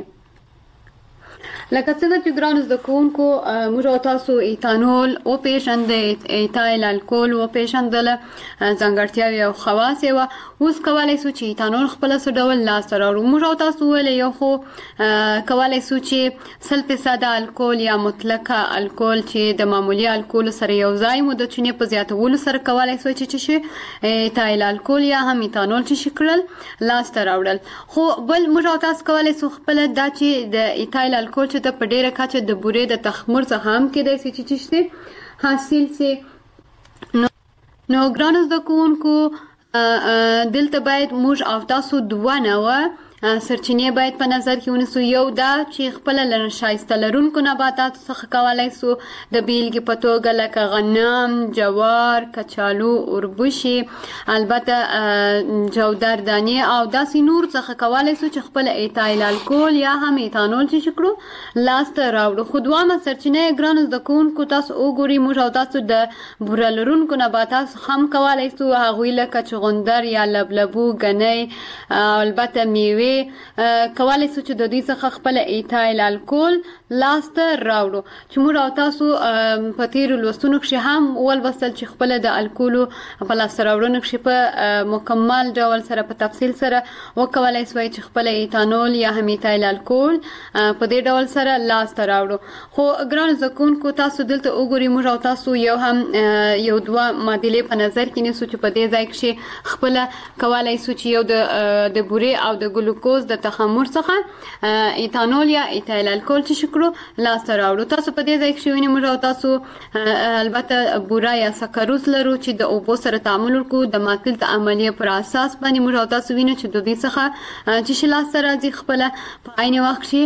لکه څنګه چې ګرانز د کوونکو موږ تاسو ایتانول او پیشند ایتایل الکول او پیشندل ځانګړتیاوې او خواص او اوس کولای شو چې ایتانول خپل څه ډول لاس راوړو موږ تاسو ولې یو خو کولای شو چې 100% الکول یا مطلقه الکول چې د معمولی الکول سره یو ځای مو د چونې په زیاتولو سره کولای شو چې ایتایل الکول یا هم ایتانول چې شکل لاس راوړل خو بل موږ تاسو کولای شو خپل دا چې د ایتایل الکول چې د پډېره کاچه د بورې د تخمر څخه هم کېدای شي چې حاصل سي نو ګرانز د کوونکو دلته باید موږ او تاسو دوه نوه سرچینې باید په نظر کې ونیسو یو دا چې خپل شایسته لرونکو نباتاتو څخه کولای شو د بیلګې په توګه لکه غنم جوار کچالو اوربشي البته جودر دانې او داسې نور څخه کولای شو چې خپل ایتایل الکول یا هم ایتانول چې شکړو لاسته راوړو خو دوامه سرچینې ګرانز د کوونکو تاسو وګورئ موږ او تاسو د بوره لرونکو نباتاتو هم کولای شو هغوی لکه چغندر یا لبلبو ګنۍ البته میوې کولای شو چې د دې څخه خپل ایتایل الکول لاسته راوړو چې موږ او تاسو په تیر لوستونو کې هم ولوستل چې خپل د الکول په لاسته راوړنو کې په مکمل ډول سره په تفصیل سره وکولای شو چې خپل ایتانول یا هم ایتایل الکول په دې ډول سره لاسته راوړو خو ګران زکونکو تاسو دلته وګورئ موږ او تاسو یو هم یو دوه معادلې په نظر کې نیسو چې په دې ځای کې خپل کولای شو چې یو د بورې او د ګلوکوز د تخمر څخه ایتانول یا ایتایل الکول چې شکړو لاسته راوړو تاسو په دې ځای کې وینئ موږ او تاسو البته بوره یا سکروز لرو چې د اوبو سره تعامل وکړو د ماتل د عملیه پر اساس باندې موږ او تاسو وینئ چې د دې څخه چې لاسته راځي خپل په عین وخت کې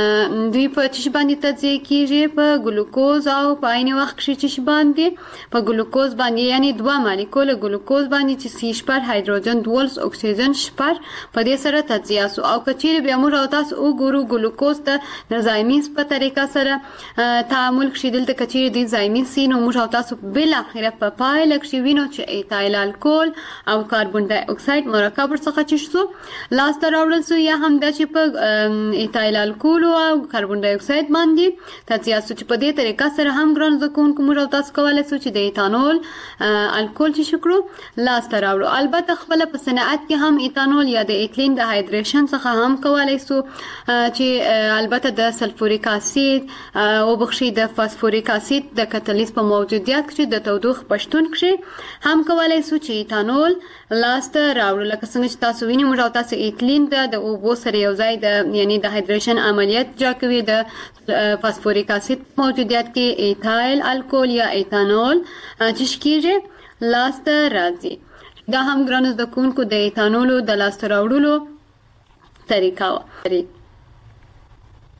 دوی په چې باندې تجزیه کیږي په ګلوکوز او په عین وخت کې چې باندې په ګلوکوز باندې یعنی دوه مالیکول ګلوکوز باندې چې سی شپږ هایدروجن دولس اکسیجن شپږ په دې سره تجزیه سو او کچیر بیا موږ او تاسو وګورو ګلوکوز ته د زایمیز په طریقه سره تعامل کړي دلته کچیر دي زایمیز سینو موږ او تاسو بل اخره په پایله کې وینو چې ایتایل الکول او کاربن ډای اکساید مرکب څخه چې شو لاسته راوړل سو یا هم د چې په ایتایل الکول او کاربن ډای اکساید باندې تجزیه سو چې په دې طریقه سره هم ګران زکون کوم او تاسو کولای شو چې د ایتانول الکول چې شکرو لاسته راوړو البته خپل په صنعت کې هم ایتانول یا د ایتلین د هایدریشن څخه هم کولای شو چې البته د سلفوریک اسید او بخشي د فاسفوریک اسید د کتالیز په موجودیت کې د تودوخ پښتون کې هم کولای شو چې ایتانول لاسته راوړو لکه څنګه چې تاسو وینئ موږ تاسو ایتلین د اوبو سره یو ځای د یعنی د هایدریشن عملیات جا کوي د فاسفوریک اسید موجودیت کې ایتایل الکول یا ایتانول چې کیږي لاسته راځي دا هم ګران زده کوونکو د ایتانولو د لاسته راوړلو طریقه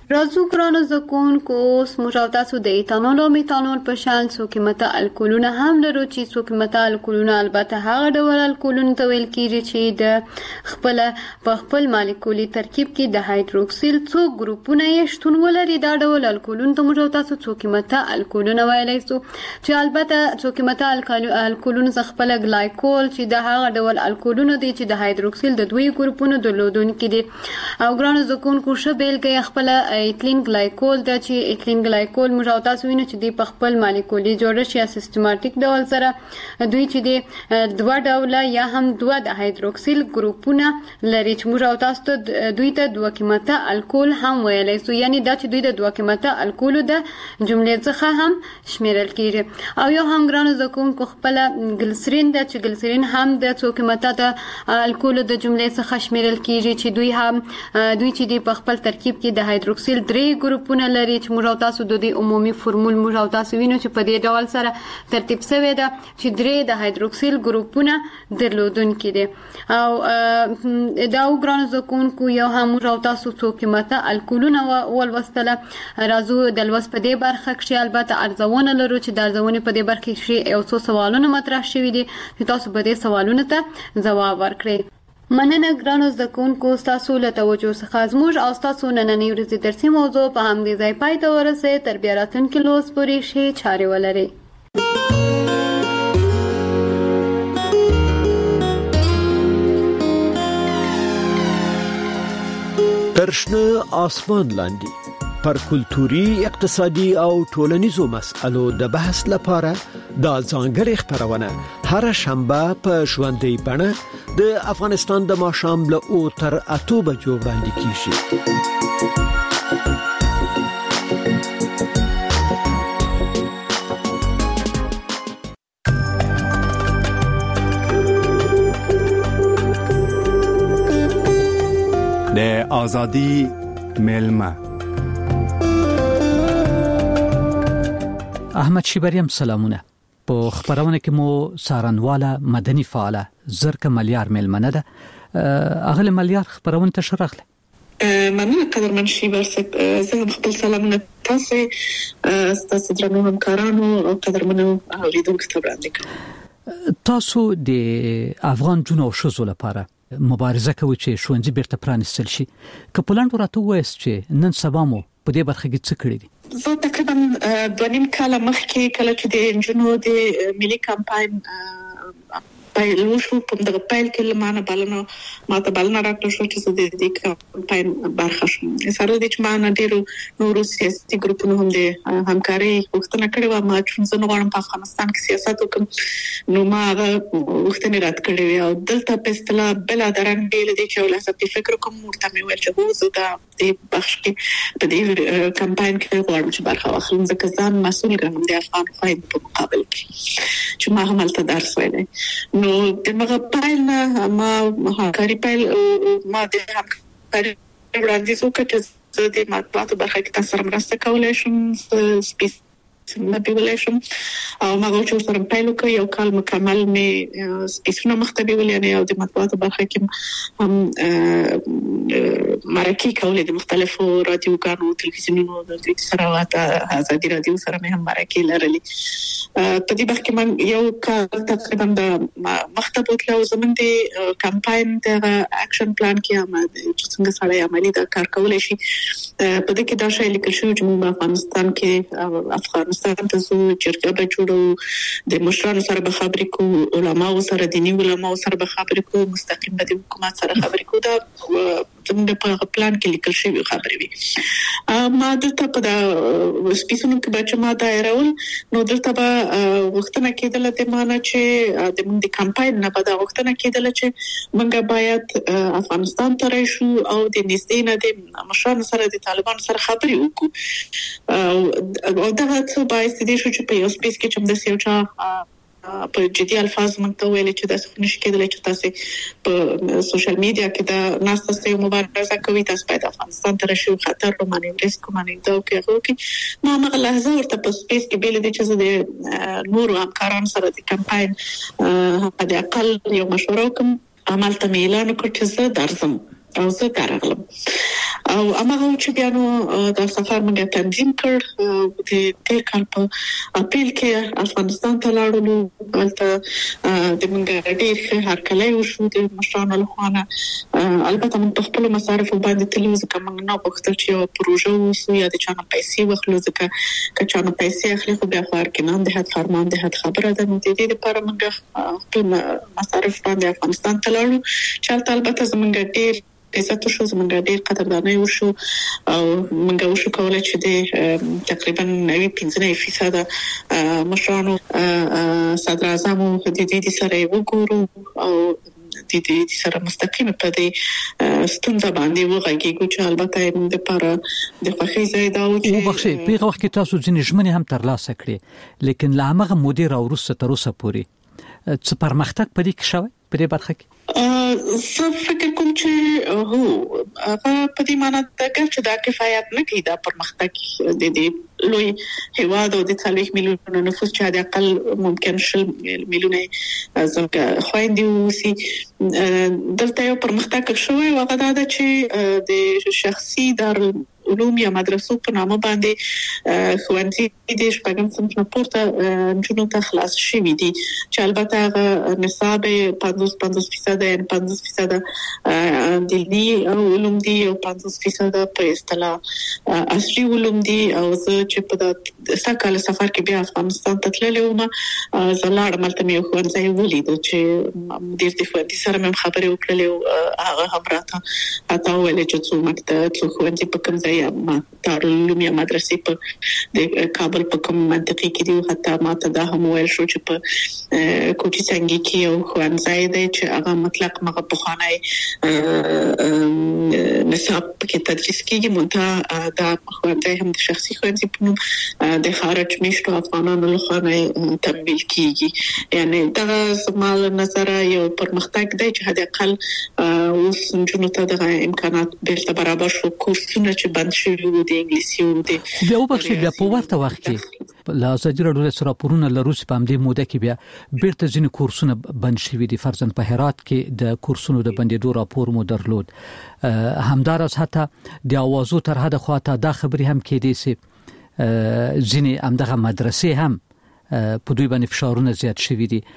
راځو ګرانو زکونکو اوس موږ تاسو د ایتانول او میتانول په شان څو قیمته الکولونه هم لرو چې څو قیمته الکولونه البته هغه ډول الکولونه ته ویل کیږي چې د خپل مالیکولي ترکیب کې د هایدروکسیل څو ګروپونه یې شتون ولري. دا ډول الکولونه ته موږ تاسو څو قیمته الکولونه ویلای شو چې البته څو قیمته الکولونه څخه خپل ګلایکول چې د هغه ډول الکولونه دي چې د هایدروکسیل د دوی ګروپونو درلودونکي دي. او ګرانو زکونکو ښه بیلګه خپل ایتلین ګلایکول د چې ایتلین ګلایکول موږ تاسو وینئ چې د خپل مالیکولي جوړښت یا سیستماتیک ډول سره دوی چې د دوه ډوله یا هم دوه د هایدروکسیل ګروپونه لري چې موږ تاسو ته دوی ته دوه قیمته الکول هم ویلی سو، یعنی دا چې دوی د دوه قیمته الکولو د جملې څخه هم شمیرل کیږي. او یو هم ګرانو زکونکو خپل ګلسرین د چې ګلسرین هم د څو قیمته د الکولو د جملې څخه شمیرل کیږي چې دوی چې د خپل ترکیب کې د هایدروکسیل 3 ګروپونه لري چې موږ تاسو د دې عمومي فورمول موږ تاسو وینو چې په دې ډول سره ترتیب شوی ده چې 3 د هایدروکسیل ګروپونه درلودونکي دي. او دا وګرانو زکونکو یو هم موږ تاسو څو قیمته الکولونه ولوستله. راځو د لوست په دې برخه کې البته ارزونه لرو چې د ارزونې په دې برخه کې یو څو سوالونه مطرح شوي دي چې تاسو به دې سوالونو ته ځواب ورکړئ. مننه ګرانو زکونکو ستاسو له توجه څخه زموږ او ستاسو نننۍ ورځې درسي موضوع په همدې ځای پای ته ورسوي. تر بیا راتلونکي لوست پورې ښې چارې ولرئ. تر شنه آسمان لاندې پر کلتوري، اقتصادي او ټولنیزو مسئلو د بحث لپاره د ځانګړي خبرونه هر شنبه په ژوندۍ بڼه د افغانستان د ماښام له 8 تر 8 بجو وړاندې کیږي. د آزادی ملما احمد شیبریم سلامونه. په خبرونه کې مو سارنواله مدني فعاله زرکه ملیار ملمنه ده. اغله ملیار خبرونه ته شرحله. مننه قدرمن شیبر زه خپل سلامونه تاسو درنو همکارانو او قدرمنو اوریدونکو ته وړاندې کوم. تاسو د افغان جنو شوزو لپاره مبارزه کوي چې شونځي بیرته پرانستل شي. کپلان راته وایي چې نن سبا مو په دې برخه کې څه کړی دي؟ زه تقریبا 2.5 کال مخکې کله چې د جنو د ملي کمپاین پیل وشو په دغه پیل کې لمانه بلنه ماته بلنه راکړل شو چې د دې کمپاین برخه شم. سره د چې ما ډیرو نورو سیاسي ګروپونو هم د همکاري غوښتنه کړې و. ما چې زه غواړم په افغانستان کې سیاست وکم نو ما غوښتنه رد کړې او دلته په اصطلاح بل درنګ بیل دي چې ولاسه فکر کوم ورته مې ویل چې زه دا د بخش کې په دې کمپاین کې غواړم چې برخه واخلم ځکه ځان مسؤل ګڼم د افغان خوایند په مقابل کې چې ما هم الته درس ویلې. نو دغه پایل ما همکاري پیل ما د همکاري وړاندیز وکړ چې د مطبوعاتو برخه کې تاسو سره مرسته کولای شم سپیس مبيوليشن او ما غوښتل سره پیل وکړ. یو کال مکمل مې سپیسونه مختبي ولې او د مطبوعاتو برخه کې هم مرکه کولې د مختلفو رادیوګانو تلویزیونونو د دې سره واته ازادي رادیو سره مې هم مرکه لرلې. په دې برخه کې من یو کال تقریبا د مختبوت له زمون د کمپاین د اکشن پلان کې هم چې څنګه سره عملي د کار کولای شي. په دې کې دا شی لیکل شوی چې موږ افغانستان کې افغانستان ته زو چرګه به جوړو د مشرانو سره به خبرې کوو، علماو سره دیني علماو سره به خبرې کوو، مستقیم به د حکومت سره خبرې کوو. دا زموږ په پلان کې لیکل شوی خبرې وي. ما دلته په دا سپیسونو کې بچ ما دایرول نو دلته به وختونه کېدل د معنی چې د موږ د کمپاین نه په دا وختونه کېدل چې موږ باید افغانستان ته راشو او د نږدې نه د مشرانو سره د طالبان سره خبرې وکړو. او دا څه باعث دي چې په یو سپیس کې چې د سیاچا په جدي الفاظ مونږ ویل چې تاسو نشئ کېدلی چې تاسو په سوشل میډیا کې دا ناسته یو مبارزه کوي، تاسو باید افغانستان ته راشئ، خطر رو معنی ریسک معنی دا کوي. ما هغه لحظه ورته په سپیس کې بیل دي چې د نورو همکارانو سره د کمپاین په د اقل یو مشوره کوم. عمل ته اعلان وکړ چې زه درځم او زه درغلم او هغه چې بیا نو د سفر موږ تنظیم کړ د تیر کال په اپریل کې افغانستان ته لاړو. البته د موږ ډېر هرکلی وشو د مشرانو لخوا. البته موږ په خپل مصارف باندې تلو ځکه موږ نه غوښتل چې یو پروژه وسو یا د چانه پیسې واخلو ځکه که چانه پیسې اخلي خو بیا خو ارکانان د حد فرمان د حد خبره ده. نو د دې لپاره موږ خپل مصارف باندې افغانستان ته لاړو چې البته زموږ ډېر عزت شو، زموږ ډېر قدرداني وشو او موږ وشو کولای چې د تقریبا 95% مشرانو صدر اعظم د دې سره وګورو او د دې سره مستقیم په دې ستونزه باندې وغږیږو چې البته موږ لپاره د خوښۍ ځای دا و چې وبخښئ په وخت کې تاسو ځینې ژمنې هم ترلاسه کړې، لیکن لا هغه مدیر او روسه تر اوسه پورې څه پرمختګ پدې کې شوی په دې برخه کې؟ زه فکر کوم چې هو هغه په دې معنی ده چې دا کفایت نه کوي دا پرمختګ د دې لوی هیواد او د 40 میلیون نفوس چې د اقل ممکن 10 میلیونه ځکه خويندې وسی دلته یو پرمختګ شوی او هغه دا چې د شخصي دار علوم یا مدرسو په نامه باندې ښوونځي د شپږم صنف نه پورته جنو ته خلاص شوي دي چې البته هغه نصاب 50% یا 50% دینی علوم دي او 50% په اصطلاح عصري علوم دي. او زه چې په سکهاله سفر کې بیا افغانستان ته تللی وم زلاړ ملته مې ښوونځي ولید چې ډېر د ښوونځي سره مې خبرې وکړلې هغه هم راته اته ویل چې څو مکتب څو ښوونځي په کوم ځای ما دارالعلوم یا مدرسې په د کابل په کوم منطقه کې دي. حتی ما ته دا هم ویل شو چې په کوټي څنګه کې یو ښوونځی دی چې هغه مطلق مغه بخانه نصاب کې تدریس کیږي مونږ دا ښوونځی هم د شخصي ښوونځي په نوم د خارج میشتو افغانانو لخوا تمویل کیږي. یعنی دا زموږ نظر یو پرمختګ دی چې حد اقل اوس جنو ته د امکانات بیرته برابر شو. کورسونه چې بند شوي د انګلیسي او د بیا وبخښئ بیا په ورته وخت کې لا ازادي راډیو سره راپورونه لروس په همدې موده کې بیا بیرته ځینې کورسونه بند شوي دي. فرضاً په هرات کې د کورسونو د بندېدو راپور مو درلود. همدارس حتی د اوازو تر حد خواته دا خبري هم کېدې سي ځینې همدغه مدرسې هم په دوی باندې فشارونه زیات شوي دي.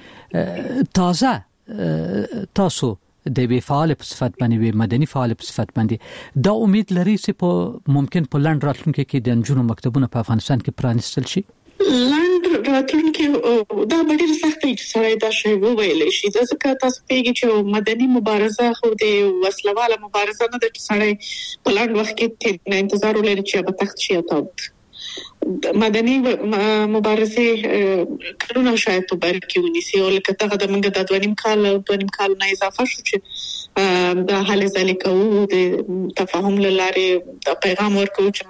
تاسو د وی فعال په صفت باندې وی مدني فعال په صفت باندې دا امید لري چې په ممکن په لند راتلونکي کې د انجونو مکتبونه په افغانستان کې پرانیستل شي؟ لند راتلونکي دا ډېر سخت دی چې سړی دا شی وویل شي ځکه تاسو پیږي چې مدني مبارزه خو د وسلواله مبارزه نه ده چې سړی په لند وخت کې انتظار ولري چې به تخت شي او مدني مبارزه کلونه شاید په بر کې ونیسي او لکه څنګه د موږ د 2.5 کال نه اضافه شو چې د حل ځلې کوو د تفاهم لاره د پیغام ورکو چې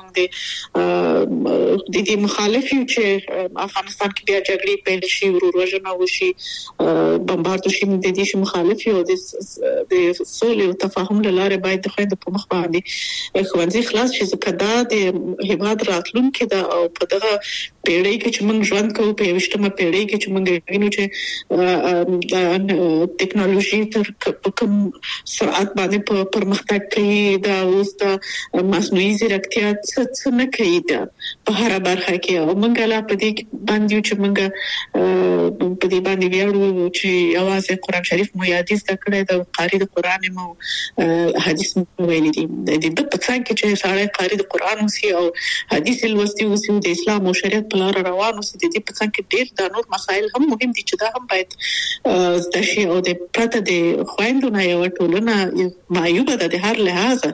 موږ د دې مخالف یو چې افغانستان کې بیا جګړې پیل شي وروژنه وشي بمبارد شي موږ د دې مخالف یو د سولې او تفاهم لاره باید د خويند په مخ باندې ښوونځي خلاص شي ځکه دا د هیواد راتلونکي دا او په دغه پیړۍ کې چې موږ ژوند کوو په 20مه پیړۍ کې چې موږ وینو چې د ټیکنالوژي تر کوم سرعت باندې پرمختګ کوي دا اوس د مصنوعي ځیرکتیا څه نه کوي دا په هر برخه کې او موږ لا په دې باندې چې موږ په دې باندې ویاړو چې اواز قرآن شریف مو یادیز کړی د قاری د قرآن مو حدیث مو ویلي دي د دې په څنګه چې سړی قاری د قرآن وسی او حدیث الوستی وسی د اسلام او شریعت په لار روان وسی د دې په څنګه ډېر د نور مسایل هم مهم دي چې دا هم باید د شی او د پرته د خويندونو یو ټولنه معیوبه ده د هر لحاظ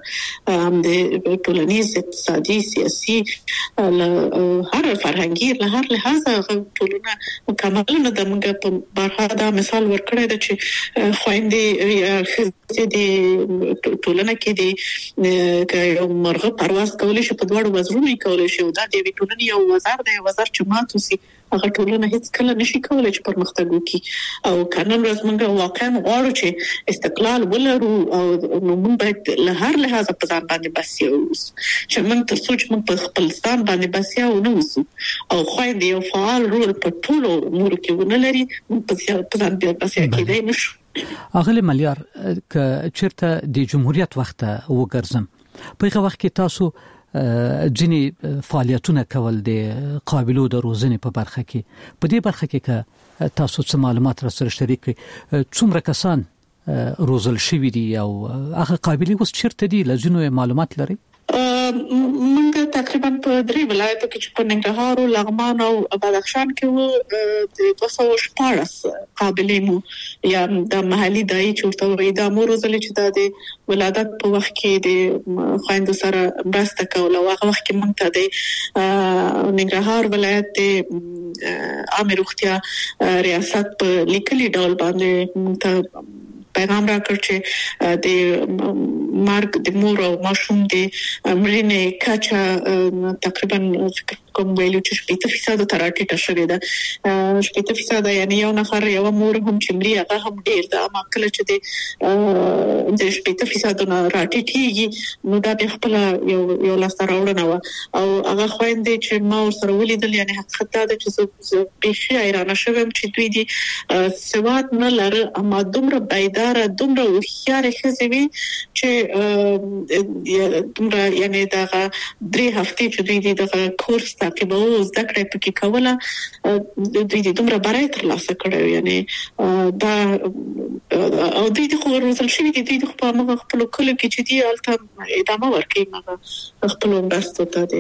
د ټولنیز اقتصادي سیاسي هر فرهنګي له هر لحاظ ټولنه مکمل نه د موږ په برخه دا مثال ورکړی دی چې خويندې د ټولنه کې د یو مرغه پرواز کولی شي په دوړو وزرونه کولی شي او دا د ټولنې یو وزر دی وزر چې ماتو سي هغه ټولنه هیڅ کله نشي کولای چې پرمختګ وکړي او کنن ورځ موږ واقعا غواړو چې استقلال ولرو او موږ باید له هر لحاظ په ځان باندې بسیا اوسو چې موږ تر څو چې موږ په خپل ځان باندې بسیا ونه اوسو او خويندې یو فعال رول په ټولو امور کې ونه لري په ځان باندې بسیا کېدای نشو. اغلی ملیار که چیرته د جمهوریت وخت وګرځم په هغه وخت کې تاسو ځینې فعالیتونه کول د قابلیتو د روزنې په برخه کې په دې برخه کې تاسو څه معلومات را سره شریک کړئ څومره کسان روزل شوي دي او هغه قابلیت اوس چیرته دي لزینو معلومات لري موږ تقریبا په 3 ولایتو کې چې په ننګرهار او لغمان او بدخشان کې وو د 214 قابلیت مو یا د محلي دای چورته وي د امروزل چې د ولادت په وخت کې د خويندو سره مرسته کول او هغه وخت کې موږ ته د ننګرهار ولایت د عامه روغتیا ریاست په لیکلي ډول باندې موږ ته پیغام راکړ چې د مارک د مور او ماشوم د مړینې کچا تقریبا کوم ویلو چې 80% تر راټیټه شوې ده 80% یعنی یو نفر یو مور هم چې مړی هغه هم ډیر ده اما کله چې د 80% نه راټیټيږي نو دا د خپل یو لاسته راوړنه و او هغه خويندې چې ما سره ولیدل یعنی حقیقت دا چې زه به حیرانه شوم چې دوی دي سواد نه لري اما دومره بيدار دومره وخیار خزوي چې دومره یعنی دا 3 هفته چې دوی د کورس تعقیبو زده کړې پکې کوله دوی دومره برای تر لاسه کړو یعنی دا او دوی د روزل شوی دي د خپل کله کې چې دی الته ادامه ورکړي مګه خپل مرسته ته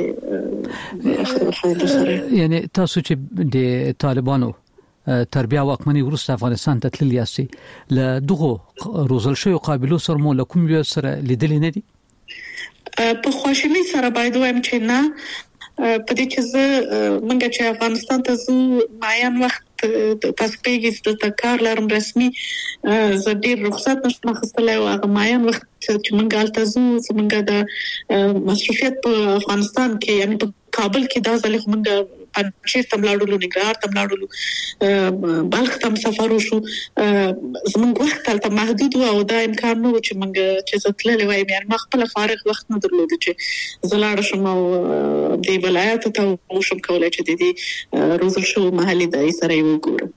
د یعنی تاسو چې د طالبانو تربیه واکمنۍ ورسته افغانستان ته تللی یاستئ له دغه روزل شوی قابلیت سره مو له کوم یو سره لیدلې نه دي په خوشحالي سره باید وایم چې نه په دې چې موږ چې افغانستان ته زو معین وخت تاسو پیګی د کار لرم رسمي زه ډیر رخصت نشم اخیستلای او هغه معین وخت چې موږ الته زو موږ د مصرفیت په افغانستان کې یعنی په کابل کې دا ځل موږ پنځه تملاړو نګرهار تملاړو بلخ تم سفر وشو زموږ وخت تل محدود او دا امکان نو چې موږ چې زتللې وای مې ما خپل فارغ وخت نه درلود چې زلاړ شم او د ولایت ته وشم کولای چې د دې روزل شو محلي دای سره وګورم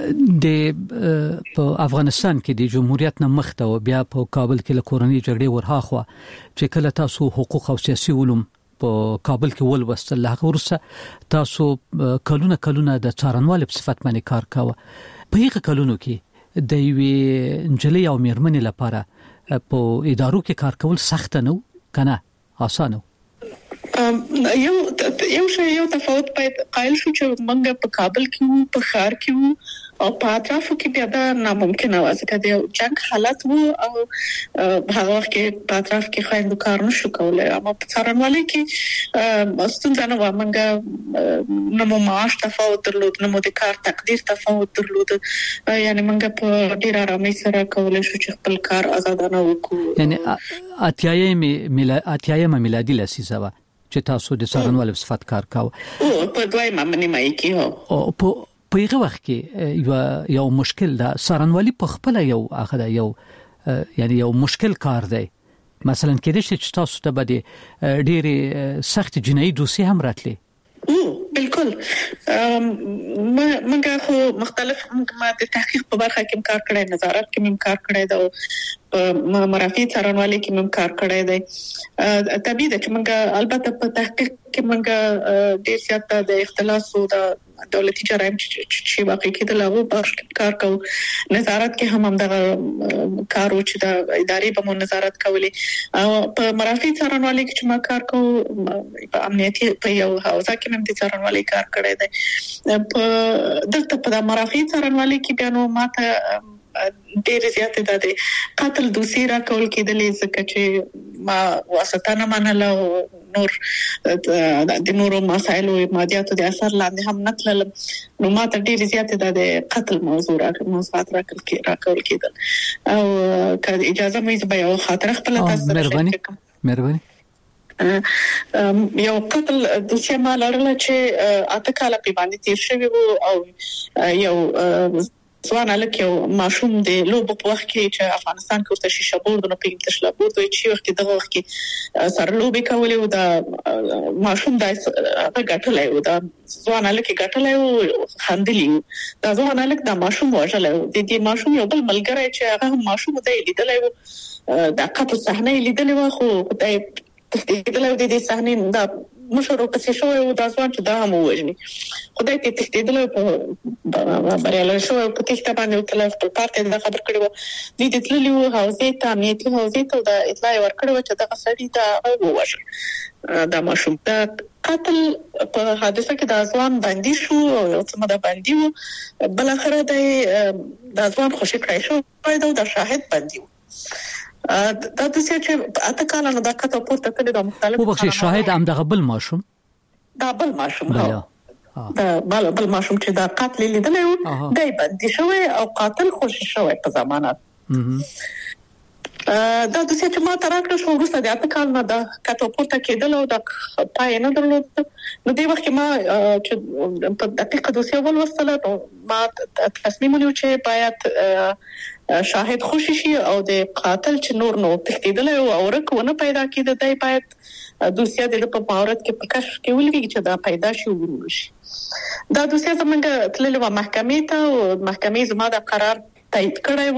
د په افغانستان کې د جمهوریت نه مخته او بیا په کابل کې له کورنۍ جګړې ورهاخوا چې کله تاسو حقوق او سیاسي علوم په کابل کې ولوستل هغه ورسره تاسو کلونه د څارنوال په صفت باندې کار کاوه په هغه کلونو کې د یوې انجلۍ او میرمنې لپاره په ادارو کې کار کول سخت نه کنه آسانه یو تفاوت باید قائل شو چې موږ په کابل کې په ښار کې او په اطرافو کې بیا دا ناممکن و ځکه د جنگ حالت وو او هغه وخت کې په اطراف کې خويندو کار نشو کولای اما په څارنوالۍ کې ستونزه نه و موږ نو معاش تفاوت درلود نو د کار تقدیر تفاوت درلود یعنی موږ په ډیر آرامۍ سره کولای شو چې خپل کار آزادانه وکړو یعنی اتیایم میلادي لسیزه چې تاسو د څارنوال په صفت کار کاوه په دویمه منیمه کې او په هغه وخت کې یو مشکل ده څارنوالي په خپل یو اخره یو یعنی یو مشکل کار دی مثلا کېدې چې تاسو ته بده ډېری سخت جنایي دوسیه هم راتلي بالکل موږ خو مختلف ما د تحقیق په برخه کې کار کړی نظارت کې کار کړی دا مرافع څارنوالۍ کې کار کړی دی طبيعي ده چې موږ البته په تحقیق کې موږ ډېر زیات د اختلاس او د دولتي جرایم چې واقع کېدل هغه په کار کوو نظارت کې هم دغه کار او چې د ادارې په نظارت کولې او په مرافع څارنوالۍ کې چې ما کار کوو په امنیتي په یو حوزه کې هم د څارنوالۍ کار کړی دی په دلته په مرافع څارنوالۍ کې بیا نو ماته ډېر زیات د قتل دوسیه را کول کېدلې ځکه چې ما واسطه نه منله نور د نورو مسایلو مادیاتو د اثر لاندې هم نتلل نو ما ته ډېر زیات د قتل موضوعات را کول کېدل او که اجازه مې به یو خاطر خپل تاسو مهرباني یو قتل دوسیه ما لرله چې اته کاله په باندې تیر شوی وو او یو ځوان الک یو ماشوم د لوب په وخت کې چې افغانستان کې ورته شیشه بورد نه پیږي تشلا بورد چې وخت دغه وخت کې سره لوبي کولې او دا ماشوم د غټلای او دا ځوان الک غټلای او خندلی دا ځوان الک دا ماشوم وژلای د دې ماشوم یو بل ملګری چې هغه ماشوم د لیدلای دا قتل صحنه لیدلې و خو د تختیدل د دې صحنې دا مشر په شو او د ځوان چې دا هم وژني خدای ته تختیدل په بریاله شو په تخته باندې تلف په پارت د خبر کړو د تللی وو حوزه ته امنیتي حوزه ته د اطلاع ورکړو چې د سړی دا وژل دا ماشوم د قتل په حادثه کې د ځوان باندې شو او څه د باندې وو بل اخره د ځوان خوشی کړی شو د شاهد باندې دا د چې اته کال نه دا کته پورته کړی د مختلف وبخښي شاهد هم د بل ماشوم دا بل ماشوم دا بل ماشوم چې دا قتل لیدل یو دای باندې شوی او قاتل خوشی شوی په ضمانت دا د چې ما تراکړ شو ورسته د اته کال نه دا کته پورته کېدل او د پای نه درلود نو د وخت ما چې په دقیقه دوسیه ول وصله ما تصمیم ونیو چې باید شاهد خوشی شي او د قاتل چې نور نو تختیدل او ورکونه پیدا کېده دای باید دوسیه د په مهارت کې په کشف کې ولګي چې دا پیدا شي ورشي دا دوسیه زمونږ تللو محکمې ته او محکمې زما د قرار تایید کړی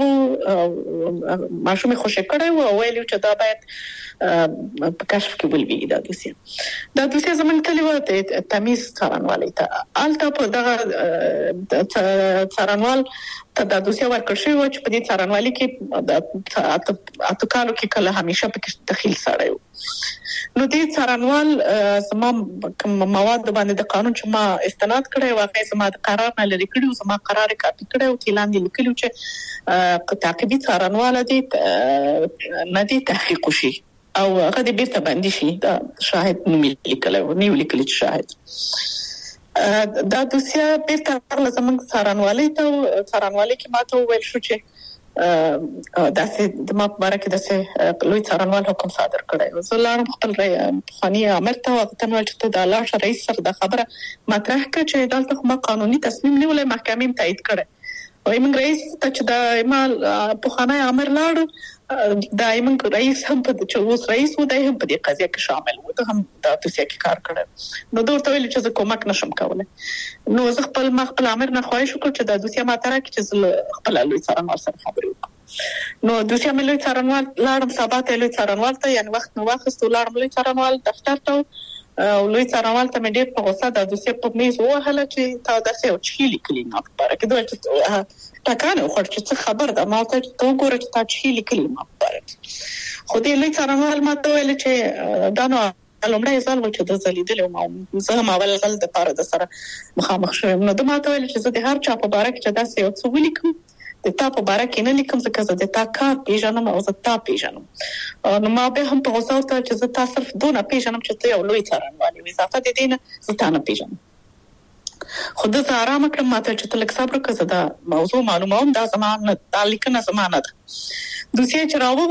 وو ماشوم خوشی کړی وو او ویلو چې دا باید په کشف کې ولګي دا دوسیه زمونږ تللو ته تمیز څارنوالي ته الته په دغه څارنوال ته د دوسیه ورکړ شوی چې په دې څارنوالي کې د اتکالو کې کله همیشه په دخیل سره یو نو دې څارنوال زما مواد باندې د قانون چې ما استناد کړی واقعي زما د قرار نه لري کړو زما قرار کاپی کړو او اعلان لیکلو چې تعقیبي څارنوال دې نه دي تحقیق شي او هغه دې بیرته باندې شي دا شاهد نوم لیکلو نیو لیکل چې شاهد دا دوسیه بیرته لازم څارنوالي ته څارنوالي کې ماته ویل شو چې داسې د ما مبارک داسې لوی څارنوال حکم صادر کړی زه لاړم خپل خاني امر ته وختن چې ته د الله رئیس سره د خبره مطرح کړ چې دلته کومه قانوني تصمیم نیولای محکمې تایید کړي او ایمن رئیس ته چې د ما په خانه امر لاړ د ایمن رئیس هم په چې اوس رئیس و د هم په دې قضیه کې شامل و ته هم د توسعه کې کار کړی نو دوی ته ویل چې زه کومک نشم کولای نو زه خپل امر نه خواهش وکړ چې د دوسیه ماته راکړي چې خپل لوی څارنوال سره خبرې وکړم نو دوسیه مې لوی څارنوال لاړم سبا ته لوی څارنوال ته یعنی وخت نو واخست لاړم لوی څارنوال دفتر ته او لوی څارنوال ته مې ډېر په غوسه د دوسیه په میز وهله چې تا داسې او چی لیکلی نه خبره کې دوی چې ټاکنه خو چې خبر ده ما ته ته وګوره چې تا چی لیکلی ما خبره خو دې لوی څارنوال ما ته ویل چې دا نو لومړی ځل و چې د زلیدل او زه هم اول ځل د پاره د سره مخامخ شوم نو د ما ته ویل چې زه د هر چا په باره کې چې داسې یو څه ولیکم د تا په باره کې نه لیکم ځکه زه د تا کار پیژنم او زه تا پیژنم نو ما به هم په غوسه وته چې زه تا صرف دونه پیژنم چې ته یو لوی څارنوال یې اضافه دې نه زه تا نه پیژنم خو د آرام کړم ماته چې تلک صبر وکړه دا موضوع معلوموم دا زمانه د لیکنه زمانه ده دوسیه چې راو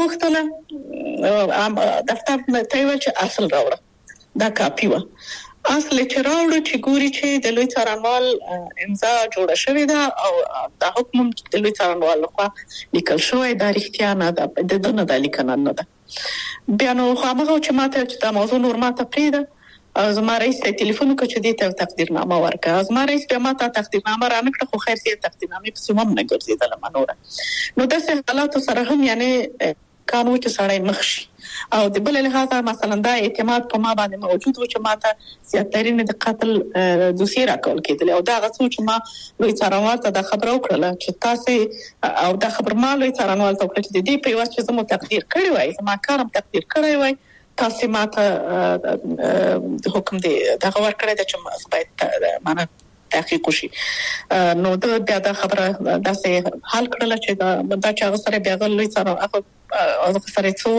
وختله دفتر ته ویل چې اصل راوړه دا کاپی و اصل چې راوړو چې ګوري چې د لوی څارنوال امضا جوړه شوې ده او د حکم د لوی څارنوال لخوا لیکل شوی دا رښتیا نه ده د دنه د لیکنه نه ده بیا نو هغه چې ماته چې دا موضوع نور ماته پریده زما رئیس ته ټلیفون وکړ چې دې ته تقدیرنامه ورکړه زما رئیس به ماته تقدیرنامه رانکړه خو خیر سي تقدیرنامه په سیمه نه ګرځیدله منوره نو داسې حالاتو سره هم یعنی قانون چې سړی مخ شي او د بل لحاظه مثلا دا اعتماد په ما باندې موجود و چې ماته زیاترین د قتل دوسیه راکول کېدل او دا غوښتل چې ما لوی څارنوال ته دا خبر وکړه چې تاسو او دا خبر ما لوی څارنوال ته وکړه چې دې په واسطه چې زموږ تقدیر کړی وای زما کارم تقدیر کړی وای تاسو ماته د حکم دی دا خبر کړی دا چې باید معنا تحقیق وشي نو دا د خبره داسې حل کړل چې دا چې هغه سره بیا غلوي سره هغه سره څو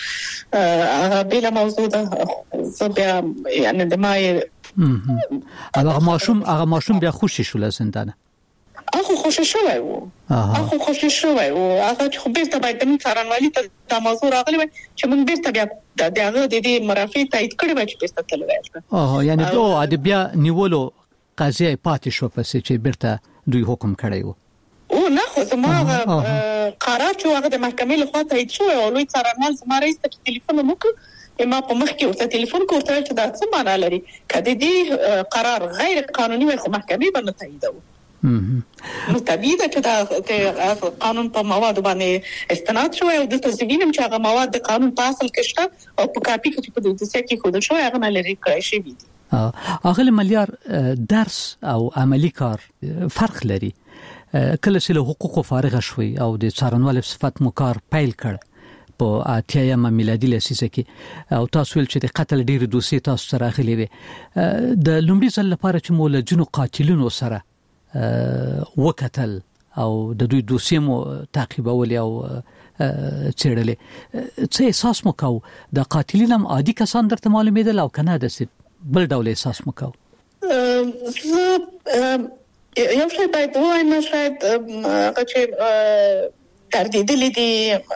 کړل بل موضوع ده زه بیا یعنی د ما هغه ماشوم بیا خوشی شو لزندانه هغه خوشی شوی وو هغه خوشی شوی وو هغه خو بیرته باید د څارنوالي ته د موضوع راغلی چې موږ بیرته بیا دغه د دې مرافع تایید کړی و چې بیرته تلوي یعنی دوه ادبیا نیولو قضیه پاتې شو پسې چې بیرته دوی حکم کړی وو او نه خو زما قرار چې هغه د محکمې لخوا تایید شو او لوی څارنوال زما رئیس ته ټلیفون وکړ ما په مخ کې ورته ټلیفون کوته چې دا څه معنا لري کله دې قرار غیر قانوني وي خو محکمې باندې تاییدو نو طبيعي ده چې دا قانون په مواد باندې استناد شوی او د تزوینم چې هغه مواد د قانون په اصل کې شته او په کاپي کې په دې ځکه کې خود شوی هغه لري کړی شي دي. اغل ملیار درس او عملی کار فرق لري. کله چې له حقوقو فارغ شوي او د څارنوال صفات مو کار پیل کړ په اتیایم میلادي لسیزه کې او تاسو ول چې د قتل ډیر دوسیې تاسو سره غلي وي د لومړي ځل لپاره چې مول جنو قاتلونو سره وکتل او د دوی دوسیې مو تعقیبول او چیرلې څه احساس مو کو د قاتلین هم عادي کسان درته معلومېدل او کنه د بل ډول احساس مو کو؟ یو شی باید وایم شاید چې تردیدلی دي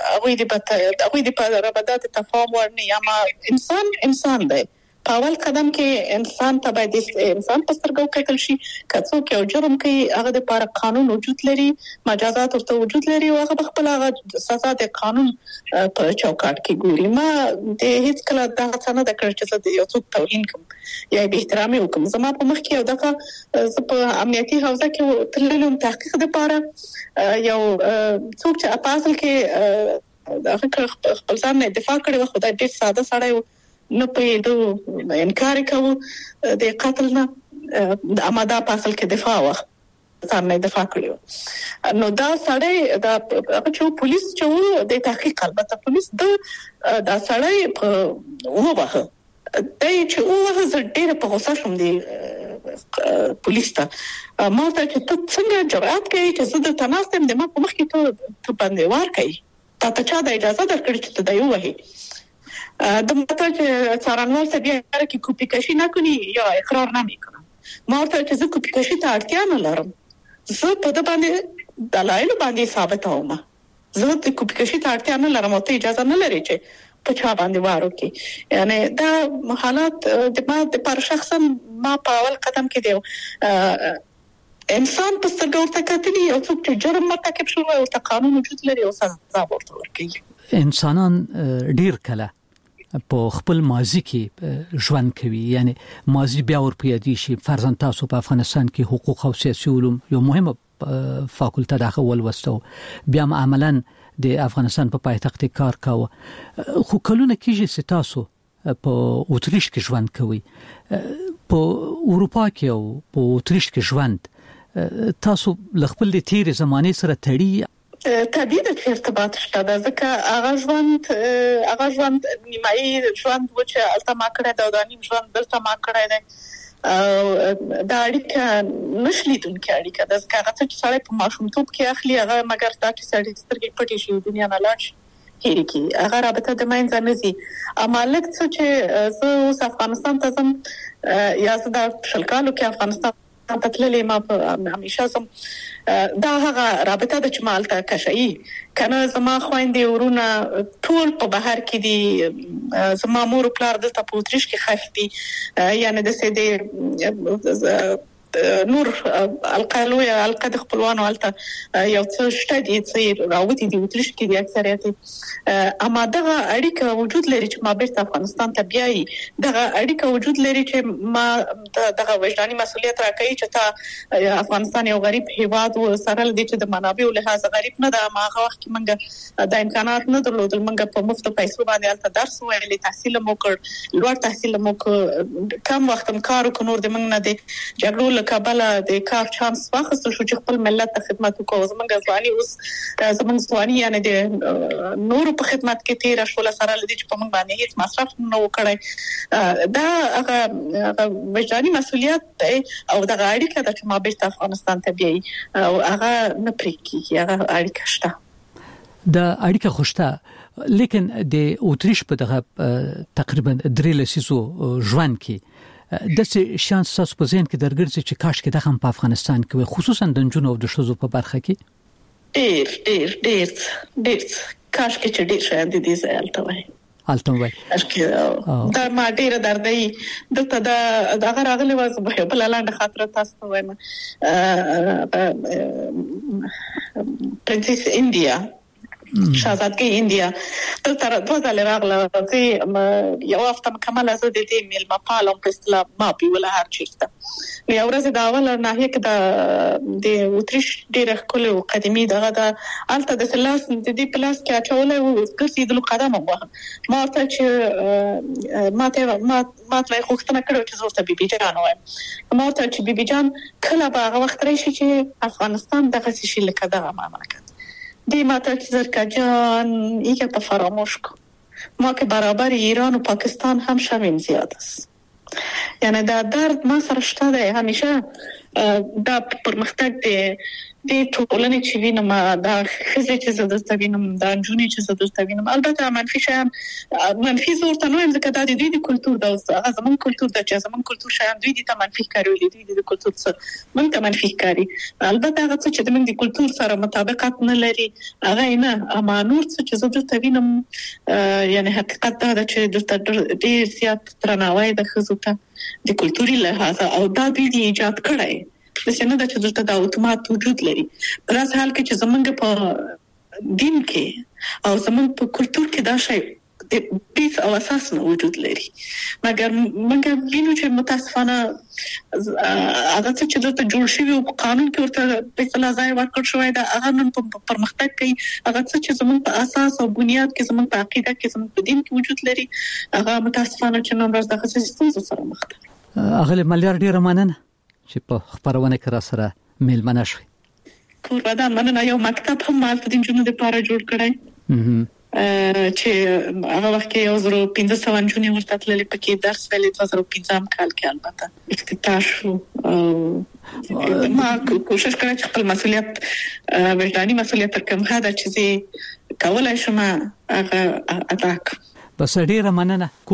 هغه د رابطات تفاهم ورني اما انسان دی. په اول قدم کې انسان ته باید انسان په سترګو کتل شي کڅو کې او جرم کوي هغه د لپاره قانون وجود لري مجازات ورته وجود لري او هغه خپل هغه سزا د قانون په چوکاټ کې ګوري. ما د هیڅ کله دا څنګه د کړ چې یو څوک توهین کوم یا به احترامي وکم زما په مخ کې او دغه په امنیتي حوزه کې تللم تحقیق لپاره یو څوک چې په اصل کې دغه خپل ځان دفاع کړي و خدای ډېر ساده سړی نه په انکار کوو د قتل نه د اماده په اصل کې دفاع وخت ځان نه دفاع کړو نو دا سړی دا چې پولیس چې د تحقیق البته پولیس دا سړی په وبه دای چې وه زه ډېر په غوسه شوم دی پولیس ته ما ته چې ته څنګه جرأت کوي چې زه د تناستم د ما په مخ کې ته باندې وار کوي تا ته چا د اجازه درکړي چې ته دا یو وهي د ماته چې څارنوال ته بیا کې کوپی کشي نه کوي یا اقرار نه میکنه ما ته چې زه کوپی کشي ته اړتیا نه لرم زه په د باندې دلایل باندې ثابتوم زه د کوپی کشي ته اړتیا نه لرم او ته اجازه نه لري چې په چا باندې وارو کې یعنی دا حالات د ما د پر شخصا ما په اول قدم کې دی انسان په سترګو ورته کتلی او څوک چې جرم مرتکب شوی او ته قانون وجود لري او سزا ورته ورکوي. انسانان ډیر کله په خپل ماضي کې ژوند کوي یعنی ماضي بیا ورپیادي شي. فرضاً تاسو په افغانستان کې حقوق او سیاسي علوم یو مهمه فاکولټه داخل ولوستو بیا عملاً د افغانستان په پایتخت کار کاوه خو کلونه کېږي چې تاسو په اوتریش کې ژوند کوي په اروپا کې او په اوتریش کې ژوند تاسو خپل د تیر زمانه سره تړي طبيعي د ارتباط شته دا ځکه هغه ژوند نیمایي ژوند و چې الته ما کړی دا د نیم ژوند دلته ما کړی دی دا اړیکه نشلیدونکې اړیکه ده ځکه هغه چې سړی په ماشومتوب کې اخلي هغه مګر دا چې سړی سترګې پټې شي دنیا نه لاړ شي هېرې کی هغه رابطه د منځ نه ځي اما لکه چې زه اوس افغانستان ته ځم یا زه د شل کالو کې افغانستان ته تللې ما همیشه زم دا هغه رابطه د چمالته کشي کنه زما خويندې ورونه ټول په بهر کې دي زما مور او پلار دلته په اوتریش کې خښ دي یعنی د سې نور القالو یا القد خپلوانو الته یو څه شته دي چې راوتی دي اوتریش کې دي اکثریت اما دغه اړیکه وجود لري چې ما بیرته افغانستان ته بیاي دغه اړیکه وجود لري چې ما دغه وجداني مسؤلیت راکړي چې تا افغانستان یو غریب هیواد و سره د دې د منابعو لحاظ غریب نه ده ما هغه وخت کې منګه د امکانات نه درلودل منګه په مفت پیسو باندې الته درس ویلې تحصیل مو کړ لوړ تحصیل مو کم وخت کار وکړ د منګ نه دي جګړو کابل د کار چانس واخیستل شو چې خپل ملت ته خدمت وکړو زمونږ ځواني اوس زمونږ ځواني یعنی د نور په خدمت کې تیر شول سره لدی چې په موږ باندې هیڅ مصرف نه وکړي دا هغه وجداني مسؤلیت او د اړیکه د ما بیرته افغانستان ته بیاي او هغه نه پریکي هغه اړیکه شته د اړیکه خوشته لیکن د اوتریش په دغه تقریبا 3 لسیزو ژوند کې د څه شانس تاسو په ذهن کې درګرځي چې کاش کې دغه په افغانستان کې خصوصا د جنونو او د شذو په برخه کې ډېر کاش کې چې ډېر شاید دې زالته وای کاش کې دا ما ډېر دردي دلته دا هغه راغلی واز په بل لاندې خاطر تاسو وایم پرنسس انډیا شاهزادګۍ انډیا تر 2000 راغله چې یو هفته مکمل زه د دې میلمه پالم په اصطلاح ما پیوله هر چیرته یو ورځ دا اول ناحیه کې د وتریش ډیره کله قديمي دغه د الته د سلاس د دې پلاس کې اچولې او ګرځېدل قدم وغه ما ته چې ما ته خوښتنه کړو چې زه ته بیبي جان وایم ما ته چې بیبي جان کله به هغه وخت راشي چې افغانستان دغه شي لکه دغه مملکت دی ما ته چې زرکا جان یکه په فراموش کو ما که برابر ایران و پاکستان هم شویم زیاد است یعنی دا درد ما سره شته دی همیشه دا پرمختګ د ټولنې چې وینم دا خزه چې زه د وینم دا جونې چې زه د وینم البته منفي شیان منفي زور ته نوم ځکه دا د دوی د کلچر د زمون کلچر د چې زمون کلچر شیان دوی د منفي کاروي دوی د کلچر سره مونږ منفي کاری البته هغه چې د موږ د کلچر سره مطابقت نه لري هغه نه اما نور چې زه د وینم یعنی حقیقت دا چې د ډیر زیات ترناوی د خزو ته د کلچري لحاظ او دا دوی د ایجاد کړی د څنګه د چې د اتومات وجود لري په داس حال کې چې زمونږ په دین کې او زمونږ په کلچر کې دا شی د بیس او اساس نه وجود لري مګر موږ وینو چې متاسفانه هغه چې د جوړ شوی او قانون کې ورته په اصطلاح ځای ورکړ شوی دا هغه نن په پرمختګ کوي هغه چې زمونږ په اساس او بنیاد کې زمونږ په عقیده کې زمونږ په دین کې وجود لري هغه متاسفانه چې نن ورځ دغه څه سره مخ ده هغه مليار ډیره مننه چې په خبرونه کې را سره میلمنه شوي کوربه مننه یو مکتب هم مال د جنونو لپاره جوړ کړی چې هغه وخت کې یو 1500 جنونو ورته تللې پکې درس ویلې 2015 کال کې البته افتتاح شو ما کوشش کړم چې خپل مسؤلیت وجداني مسؤلیت کوم هدا چې کولای شم هغه ادا کړم بس ډیره مننه